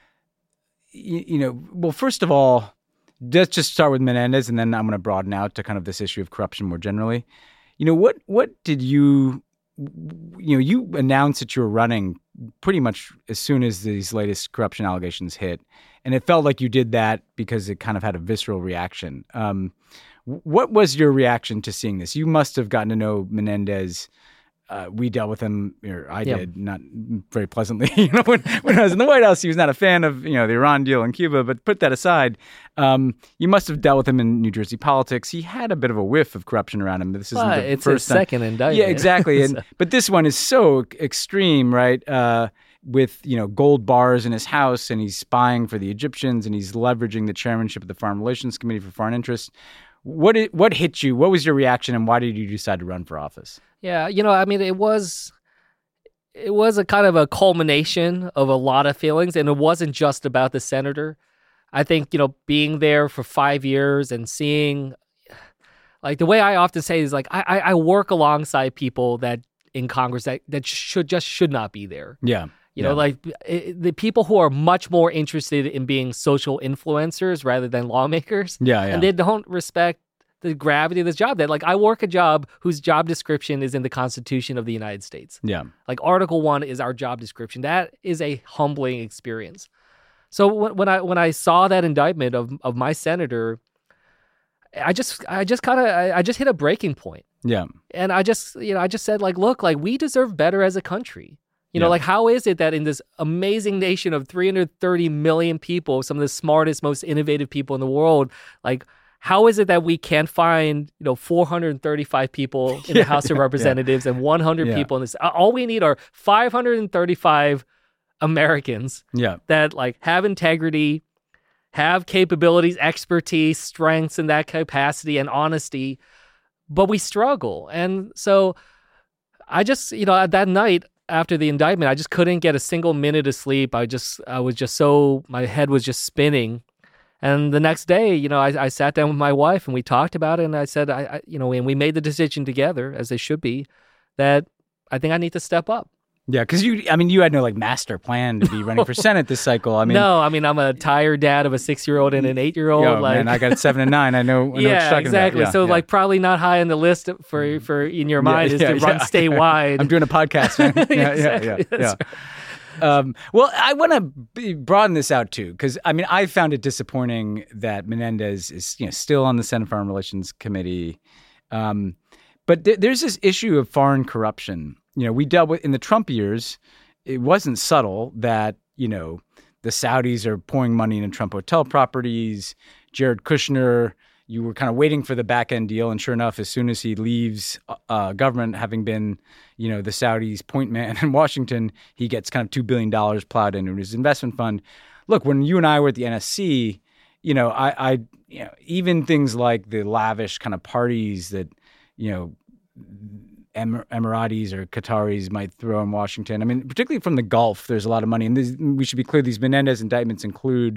you, you know, well, first of all, let's just start with Menendez, and then I'm going to broaden out to kind of this issue of corruption more generally. You know, what what did you, you know, you announced that you were running pretty much as soon as these latest corruption allegations hit, and it felt like you did that because it kind of had a visceral reaction. Um, What was your reaction to seeing this? You must have gotten to know Menendez. Uh, we dealt with him, or I Yeah. did, not very pleasantly. You know, when, when I was in the White House, he was not a fan of you know the Iran deal in Cuba. But put that aside, um, you must have dealt with him in New Jersey politics. He had a bit of a whiff of corruption around him. This isn't Well, the it's first his time. second indictment. Yeah, exactly. And So- but this one is so extreme, right? Uh, with you know gold bars in his house, and he's spying for the Egyptians, and he's leveraging the chairmanship of the Foreign Relations Committee for Foreign Interests. What did, what hit you? What was your reaction, and why did you decide to run for office? Yeah, you know, I mean, it was it was a kind of a culmination of a lot of feelings, and it wasn't just about the senator. I think, you know, being there for five years and seeing, like the way I often say is like, I, I work alongside people that in Congress that, that should just should not be there. Yeah. You know, Yeah. like it, the people who are much more interested in being social influencers rather than lawmakers. Yeah, yeah. And they don't respect the gravity of this job. That like I work a job whose job description is in the Constitution of the United States. Yeah. Like Article One is our job description. That is a humbling experience. So when, when I when I saw that indictment of of my senator, I just I just kind of I, I just hit a breaking point. Yeah. And I just you know I just said like, look, like we deserve better as a country. You know, Yeah. like how is it that in this amazing nation of three hundred thirty million people, some of the smartest, most innovative people in the world, like how is it that we can't find, you know, four hundred thirty-five people in the Yeah, House of yeah, Representatives and one hundred yeah. people in this? All we need are five hundred thirty-five Americans Yeah. that like have integrity, have capabilities, expertise, strengths in that capacity and honesty, but we struggle. And so I just, you know, that night after the indictment, I just couldn't get a single minute of sleep. I just, I was just so, my head was just spinning. And the next day, you know, I, I sat down with my wife and we talked about it. And I said, I, I you know, and we made the decision together, as they should be, that I think I need to step up. Yeah, because you, I mean, you had no like master plan to be running for Senate this cycle. I mean, no, I mean, I'm a tired dad of a six-year-old and an eight-year-old. Yo, like, man, I got seven and nine. I know. I know yeah, what you're talking exactly. About. Yeah, so, yeah. like, probably not high on the list for for in your mind yeah, is yeah, to run yeah. statewide. I'm doing a podcast. Man. Yeah, exactly. yeah, yeah, yeah. Um, well, I want to broaden this out too, because I mean, I found it disappointing that Menendez is, you know, still on the Senate Foreign Relations Committee, um, but th- there's this issue of foreign corruption. You know, we dealt with in the Trump years. It wasn't subtle that, you know, the Saudis are pouring money into Trump hotel properties. Jared Kushner, you were kind of waiting for the back end deal. And sure enough, as soon as he leaves uh, government, having been, you know, the Saudis' point man in Washington, he gets kind of two billion dollars plowed into his investment fund. Look, when you and I were at the N S C, you know, I, I you know, even things like the lavish kind of parties that, you know, Emir- Emiratis or Qataris might throw in Washington. I mean, particularly from the Gulf, there's a lot of money. And this, we should be clear, these Menendez indictments include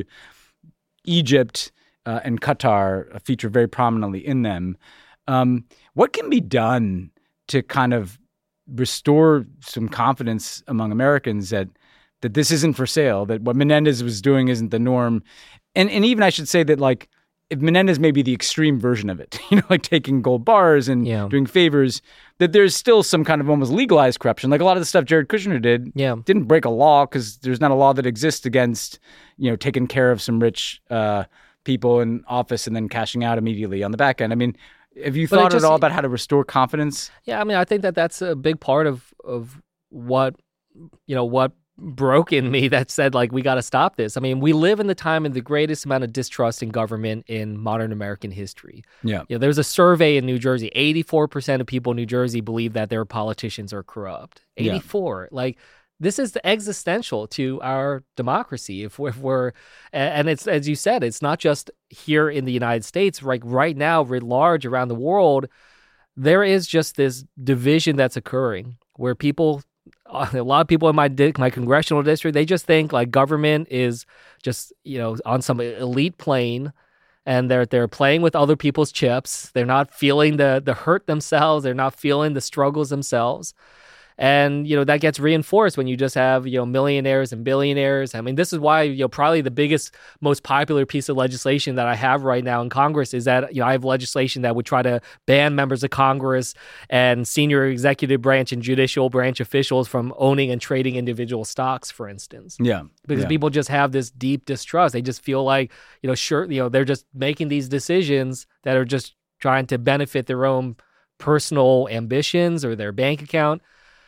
Egypt uh, and Qatar uh, feature very prominently in them. Um, what can be done to kind of restore some confidence among Americans that that this isn't for sale, that what Menendez was doing isn't the norm? And and even I should say that, like, if Menendez may be the extreme version of it, you know, like taking gold bars and yeah. doing favors, that there's still some kind of almost legalized corruption. Like a lot of the stuff Jared Kushner did yeah. didn't break a law because there's not a law that exists against, you know, taking care of some rich uh, people in office and then cashing out immediately on the back end. I mean, have you But thought just, at all about how to restore confidence? Yeah, I mean, I think that that's a big part of of what, you know, what broke in me that said, like, we got to stop this. I mean, we live in the time of the greatest amount of distrust in government in modern American history. Yeah. You know, there's a survey in New Jersey. eighty-four percent of people in New Jersey believe that their politicians are corrupt. eighty-four. Yeah. Like, this is existential to our democracy. If we're, if we're, and it's, as you said, it's not just here in the United States. Like right now, writ large around the world, there is just this division that's occurring where people, a lot of people in my my congressional district, they just think like government is just, you know, on some elite plane, and they're they're playing with other people's chips. They're not feeling the the hurt themselves. They're not feeling the struggles themselves. And, you know, that gets reinforced when you just have, you know, millionaires and billionaires. I mean, this is why, you know, probably the biggest, most popular piece of legislation that I have right now in Congress is that, you know, I have legislation that would try to ban members of Congress and senior executive branch and judicial branch officials from owning and trading individual stocks, for instance. Yeah. Because yeah. people just have this deep distrust. They just feel like, you know, sure, you know, they're just making these decisions that are just trying to benefit their own personal ambitions or their bank account.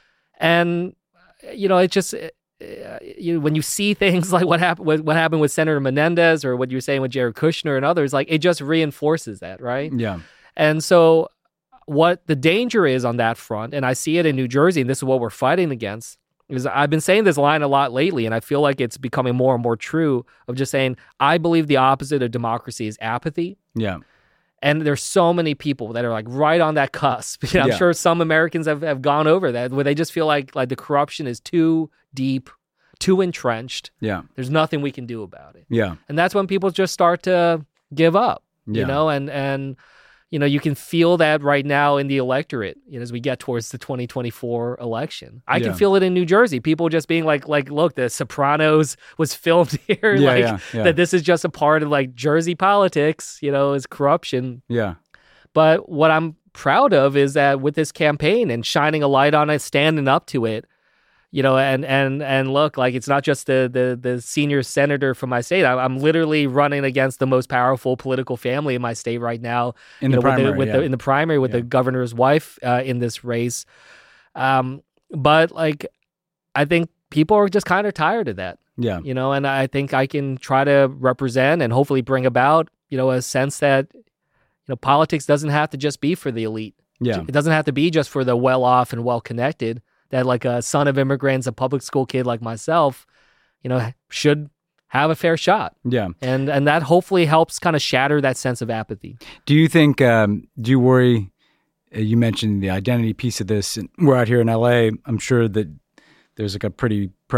And, you know, it just, uh, you know, when you see things like what happened, what, what happened with Senator Menendez or what you were saying with Jared Kushner and others, like it just reinforces that, right? Yeah. And so what the danger is on that front, and I see it in New Jersey, and this is what we're fighting against, is I've been saying this line a lot lately, and I feel like it's becoming more and more true of just saying, I believe the opposite of democracy is apathy. Yeah. And there's so many people that are like right on that cusp. You know, I'm yeah. sure some Americans have, have gone over that, where they just feel like like the corruption is too deep, too entrenched. Yeah. There's nothing we can do about it. Yeah. And that's when people just start to give up, yeah. you know, and, and, you know, you can feel that right now in the electorate, you know, as we get towards the twenty twenty-four election. I yeah. can feel it in New Jersey. People just being like, like, look, The Sopranos was filmed here. Yeah, like yeah, yeah. that this is just a part of like Jersey politics, you know, is corruption. Yeah. But what I'm proud of is that with this campaign and shining a light on it, standing up to it, you know, and and and look, like it's not just the the the senior senator from my state. I, I'm literally running against the most powerful political family in my state right now. In the know, primary, with the, with yeah. the, in the primary with yeah. the governor's wife uh, in this race. Um, but like, I think people are just kind of tired of that. Yeah, you know, and I think I can try to represent and hopefully bring about, you know, a sense that, you know, politics doesn't have to just be for the elite. Yeah, it doesn't have to be just for the well-off and well-connected. That like a son of immigrants, a public school kid like myself, you know, should have a fair shot. Yeah. And and that hopefully helps kind of shatter that sense of apathy. Do you think, um, do you worry, uh, you mentioned the identity piece of this, and we're out here in L A, I'm sure that there's like a pretty proud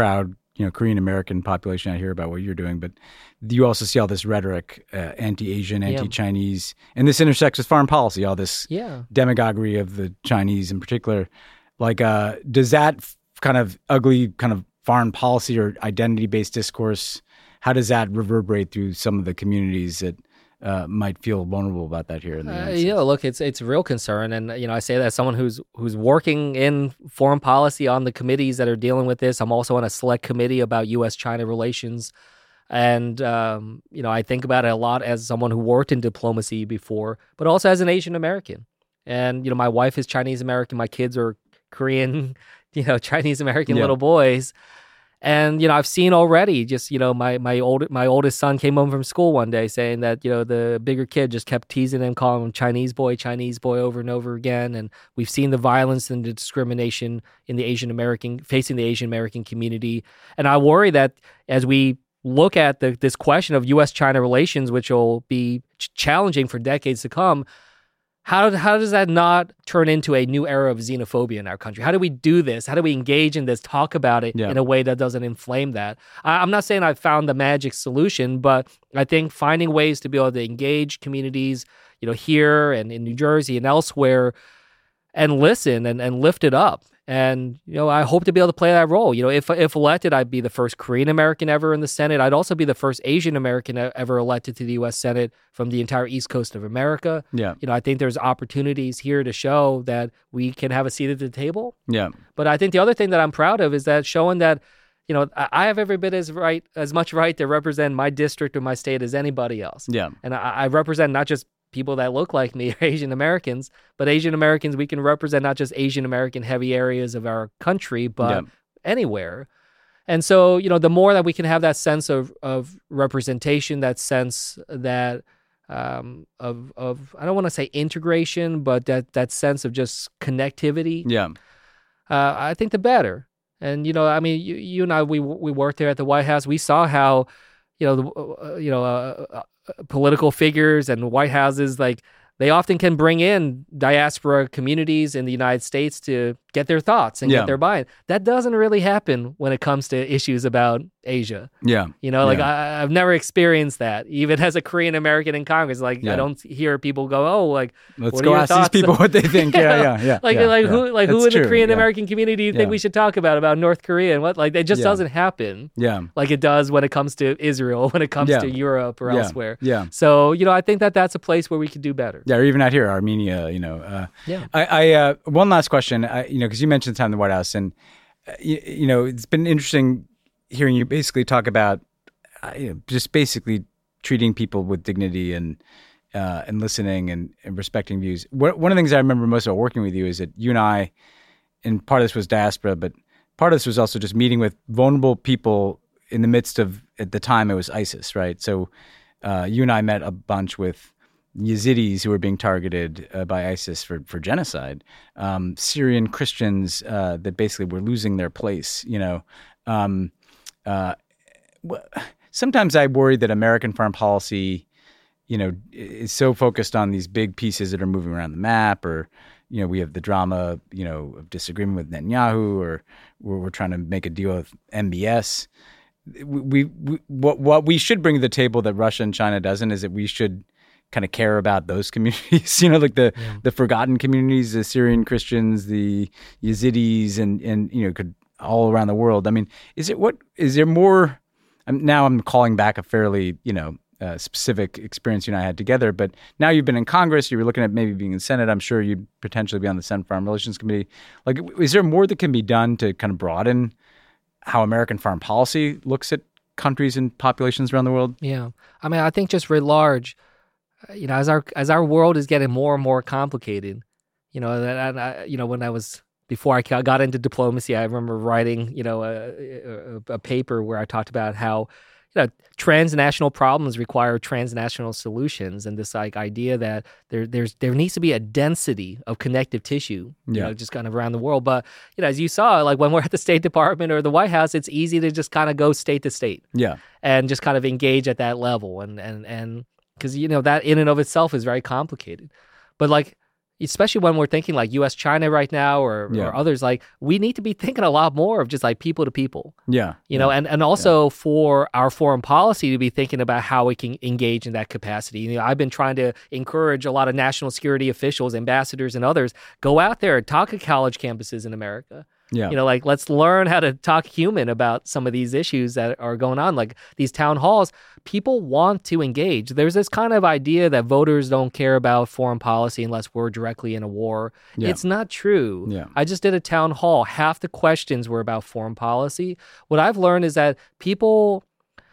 you know, Korean American population. I hear about what you're doing, but you also see all this rhetoric, uh, anti-Asian, anti-Chinese, and this intersects with foreign policy, all this yeah. demagoguery of the Chinese in particular. Like, uh, does that f- kind of ugly kind of foreign policy or identity-based discourse, how does that reverberate through some of the communities that uh, might feel vulnerable about that here in the uh, United you States? know, look, it's it's a real concern, and you know, I say that as someone who's who's working in foreign policy on the committees that are dealing with this. I'm also on a select committee about U S China relations, and um, you know, I think about it a lot as someone who worked in diplomacy before, but also as an Asian American. And you know, my wife is Chinese American, my kids are Korean, you know, Chinese American Yeah. little boys. And you know, I've seen already. Just you know, my my old my oldest son came home from school one day saying that you know the bigger kid just kept teasing him, calling him Chinese boy, Chinese boy over and over again. And we've seen the violence and the discrimination in the Asian American facing the Asian American community. And I worry that as we look at the, this question of U S China relations, which will be ch- challenging for decades to come. How how does that not turn into a new era of xenophobia in our country? How do we do this? How do we engage in this, talk about it Yeah. in a way that doesn't inflame that? I, I'm not saying I've found the magic solution, but I think finding ways to be able to engage communities, you know, here and in New Jersey and elsewhere, and listen and, and lift it up. And, you know, I hope to be able to play that role. You know, if if elected, I'd be the first Korean American ever in the Senate. I'd also be the first Asian American e- ever elected to the U S Senate from the entire East Coast of America. Yeah. You know, I think there's opportunities here to show that we can have a seat at the table. Yeah. But I think the other thing that I'm proud of is that showing that, you know, I I have every bit as right, as much right to represent my district or my state as anybody else. Yeah. And I, I represent not just people that look like me, Asian Americans, but Asian Americans, we can represent not just Asian American heavy areas of our country, but Yeah. anywhere. And so, you know, the more that we can have that sense of, of representation, that sense that um, of, of, I don't want to say integration, but that, that sense of just connectivity, Yeah. uh, I think the better. And, you know, I mean, you, you and I, we we worked there at the White House. We saw how, you know, the, uh, you know, uh, uh, political figures and White Houses, like, they often can bring in diaspora communities in the United States to get their thoughts and Yeah. get their buy-in. That doesn't really happen when it comes to issues about Asia. Yeah. You know, like Yeah. I, I've never experienced that. Even as a Korean American in Congress, like Yeah. I don't hear people go, "Oh, like Let's what are go your ask these thoughts?" people what they think. Yeah, yeah, yeah. Like, yeah, like yeah. who, like who That's in the true, Korean yeah. American community do you think Yeah. we should talk about about North Korea and what? Like, it just Yeah. doesn't happen. Yeah. Like it does when it comes to Israel, when it comes Yeah. to Europe or Yeah. elsewhere. Yeah. So, you know, I think that that's a place where we could do better. Yeah, or even out here, Armenia, you know. Uh, Yeah. I, I uh, one last question, I, you know, because you mentioned the time in the White House, and, uh, you, you know, it's been interesting hearing you basically talk about uh, you know, just basically treating people with dignity and uh, and listening and, and respecting views. One one of the things I remember most about working with you is that you and I, and part of this was diaspora, but part of this was also just meeting with vulnerable people in the midst of, at the time, it was ISIS, right? So uh, you and I met a bunch with Yazidis who were being targeted uh, by ISIS for, for genocide, um, Syrian Christians uh, that basically were losing their place, you know. Um, uh, sometimes I worry that American foreign policy, you know, is so focused on these big pieces that are moving around the map, or, you know, we have the drama, you know, of disagreement with Netanyahu, or we're, we're trying to make a deal with M B S. We, we what what we should bring to the table that Russia and China doesn't is that we should kind of care about those communities, you know, like the Yeah. the forgotten communities, the Syrian Christians, the Yazidis, and and you know, could all around the world. I mean, is it what is there more? I'm, now I'm calling back a fairly you know uh, specific experience you and I had together, but now you've been in Congress, you were looking at maybe being in the Senate. I'm sure you'd potentially be on the Senate Foreign Relations Committee. Like, is there more that can be done to kind of broaden how American foreign policy looks at countries and populations around the world? Yeah. I mean, I think just writ large, uh, you know, as our as our world is getting more and more complicated, you know, that and I, you know, when I was before I got into diplomacy, I remember writing, you know, a, a, a paper where I talked about how, you know, transnational problems require transnational solutions, and this like idea that there there's there needs to be a density of connective tissue, you Yeah. know, just kind of around the world. But you know, as you saw, like when we're at the State Department or the White House, it's easy to just kind of go state to state. Yeah. And just kind of engage at that level, and and and because you know that in and of itself is very complicated. But like especially when we're thinking like U S China right now or, Yeah. or others, like we need to be thinking a lot more of just like people to people. Yeah. You know, and, and also for our foreign policy to be thinking about how we can engage in that capacity. You know, I've been trying to encourage a lot of national security officials, ambassadors, and others, go out there and talk at college campuses in America. Yeah. You know, like let's learn how to talk human about some of these issues that are going on. Like these town halls, people want to engage. There's this kind of idea that voters don't care about foreign policy unless we're directly in a war. Yeah. It's not true. Yeah. I just did a town hall. Half the questions were about foreign policy. What I've learned is that people,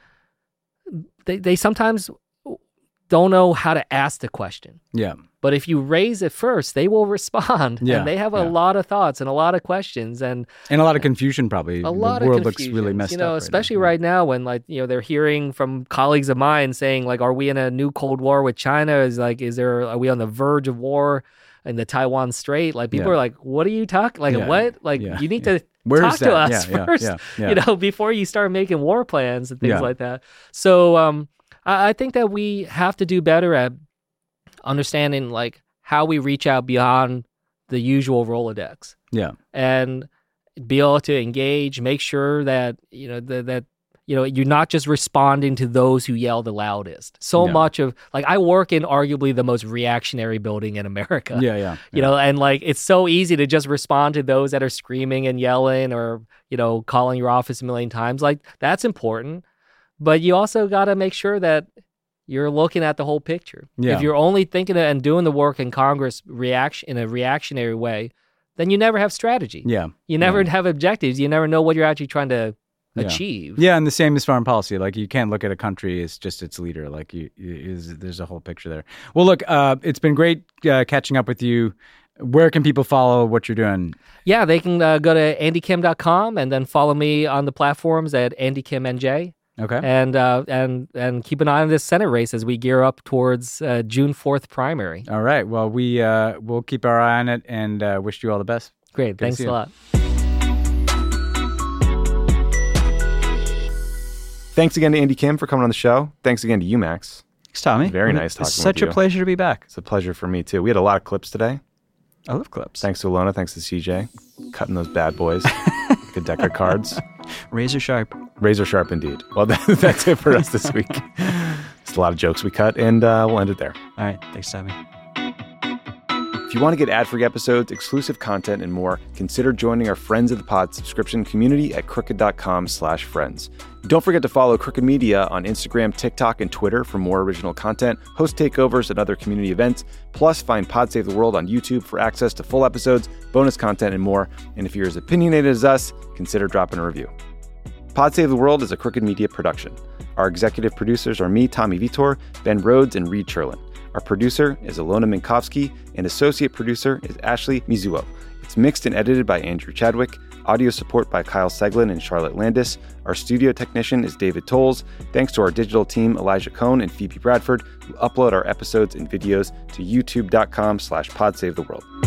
they, they sometimes don't know how to ask the question. Yeah. But if you raise it first, they will respond. Yeah, And they have a yeah. lot of thoughts and a lot of questions and And a lot of confusion, probably. a lot the world of looks really confusions, messed you know, up. especially right now when like, you know, they're hearing from colleagues of mine saying like, are we in a new Cold War with China? Is like, is there, are we on the verge of war in the Taiwan Strait? Like people Yeah. are like, what are you talking? Like Yeah, what? Like yeah, you need yeah. to Where's talk to that? us Yeah, yeah, first, yeah, yeah. you know, before you start making war plans and things Yeah. like that. So um, I, I think that we have to do better at understanding like how we reach out beyond the usual Rolodex Yeah. and be able to engage, make sure that, you know, that, that you know, you're not just responding to those who yell the loudest. So Yeah. much of, like, I work in arguably the most reactionary building in America. Yeah, yeah. You know, and like, it's so easy to just respond to those that are screaming and yelling or, you know, calling your office a million times. Like, that's important. But you also got to make sure that you're looking at the whole picture. Yeah. If you're only thinking and doing the work in Congress reaction in a reactionary way, then you never have strategy. Yeah. You never have objectives. You never know what you're actually trying to Yeah. achieve. Yeah, and the same as foreign policy. Like you can't look at a country as just its leader. Like you, you is there's a whole picture there. Well, look, uh, it's been great uh, catching up with you. Where can people follow what you're doing? Yeah, they can uh, go to andy kim dot com and then follow me on the platforms at andy kim n j. Okay. And uh, and and keep an eye on this Senate race as we gear up towards uh, June fourth primary. All right. Well, we uh, we'll keep our eye on it and uh, wish you all the best. Great. Good to Thanks see a you. lot. Thanks again to Andy Kim for coming on the show. Thanks again to you, Max. Thanks, Tommy. Very nice talking It's such with you. a pleasure to be back. It's a pleasure for me, too. We had a lot of clips today. I love clips. Thanks to Alona. Thanks to C J. Cutting those bad boys. like a deck of cards. Razor sharp. Razor sharp indeed. Well, that, that's it for us this week. Just a lot of jokes we cut, and uh, we'll end it there. All right. Thanks, Tommy. If you want to get ad-free episodes, exclusive content, and more, consider joining our Friends of the Pod subscription community at crooked.com slash friends. Don't forget to follow Crooked Media on Instagram, TikTok, and Twitter for more original content, host takeovers, and other community events. Plus, find Pod Save the World on YouTube for access to full episodes, bonus content, and more. And if you're as opinionated as us, consider dropping a review. Pod Save the World is a Crooked Media production. Our executive producers are me, Tommy Vitor, Ben Rhodes, and Reed Cherlin. Our producer is Alona Minkowski, and associate producer is Ashley Mizuo. It's mixed and edited by Andrew Chadwick. Audio support by Kyle Seglin and Charlotte Landis. Our studio technician is David Tolles. Thanks to our digital team, Elijah Cohn and Phoebe Bradford, who upload our episodes and videos to youtube.com slash podsavetheworld.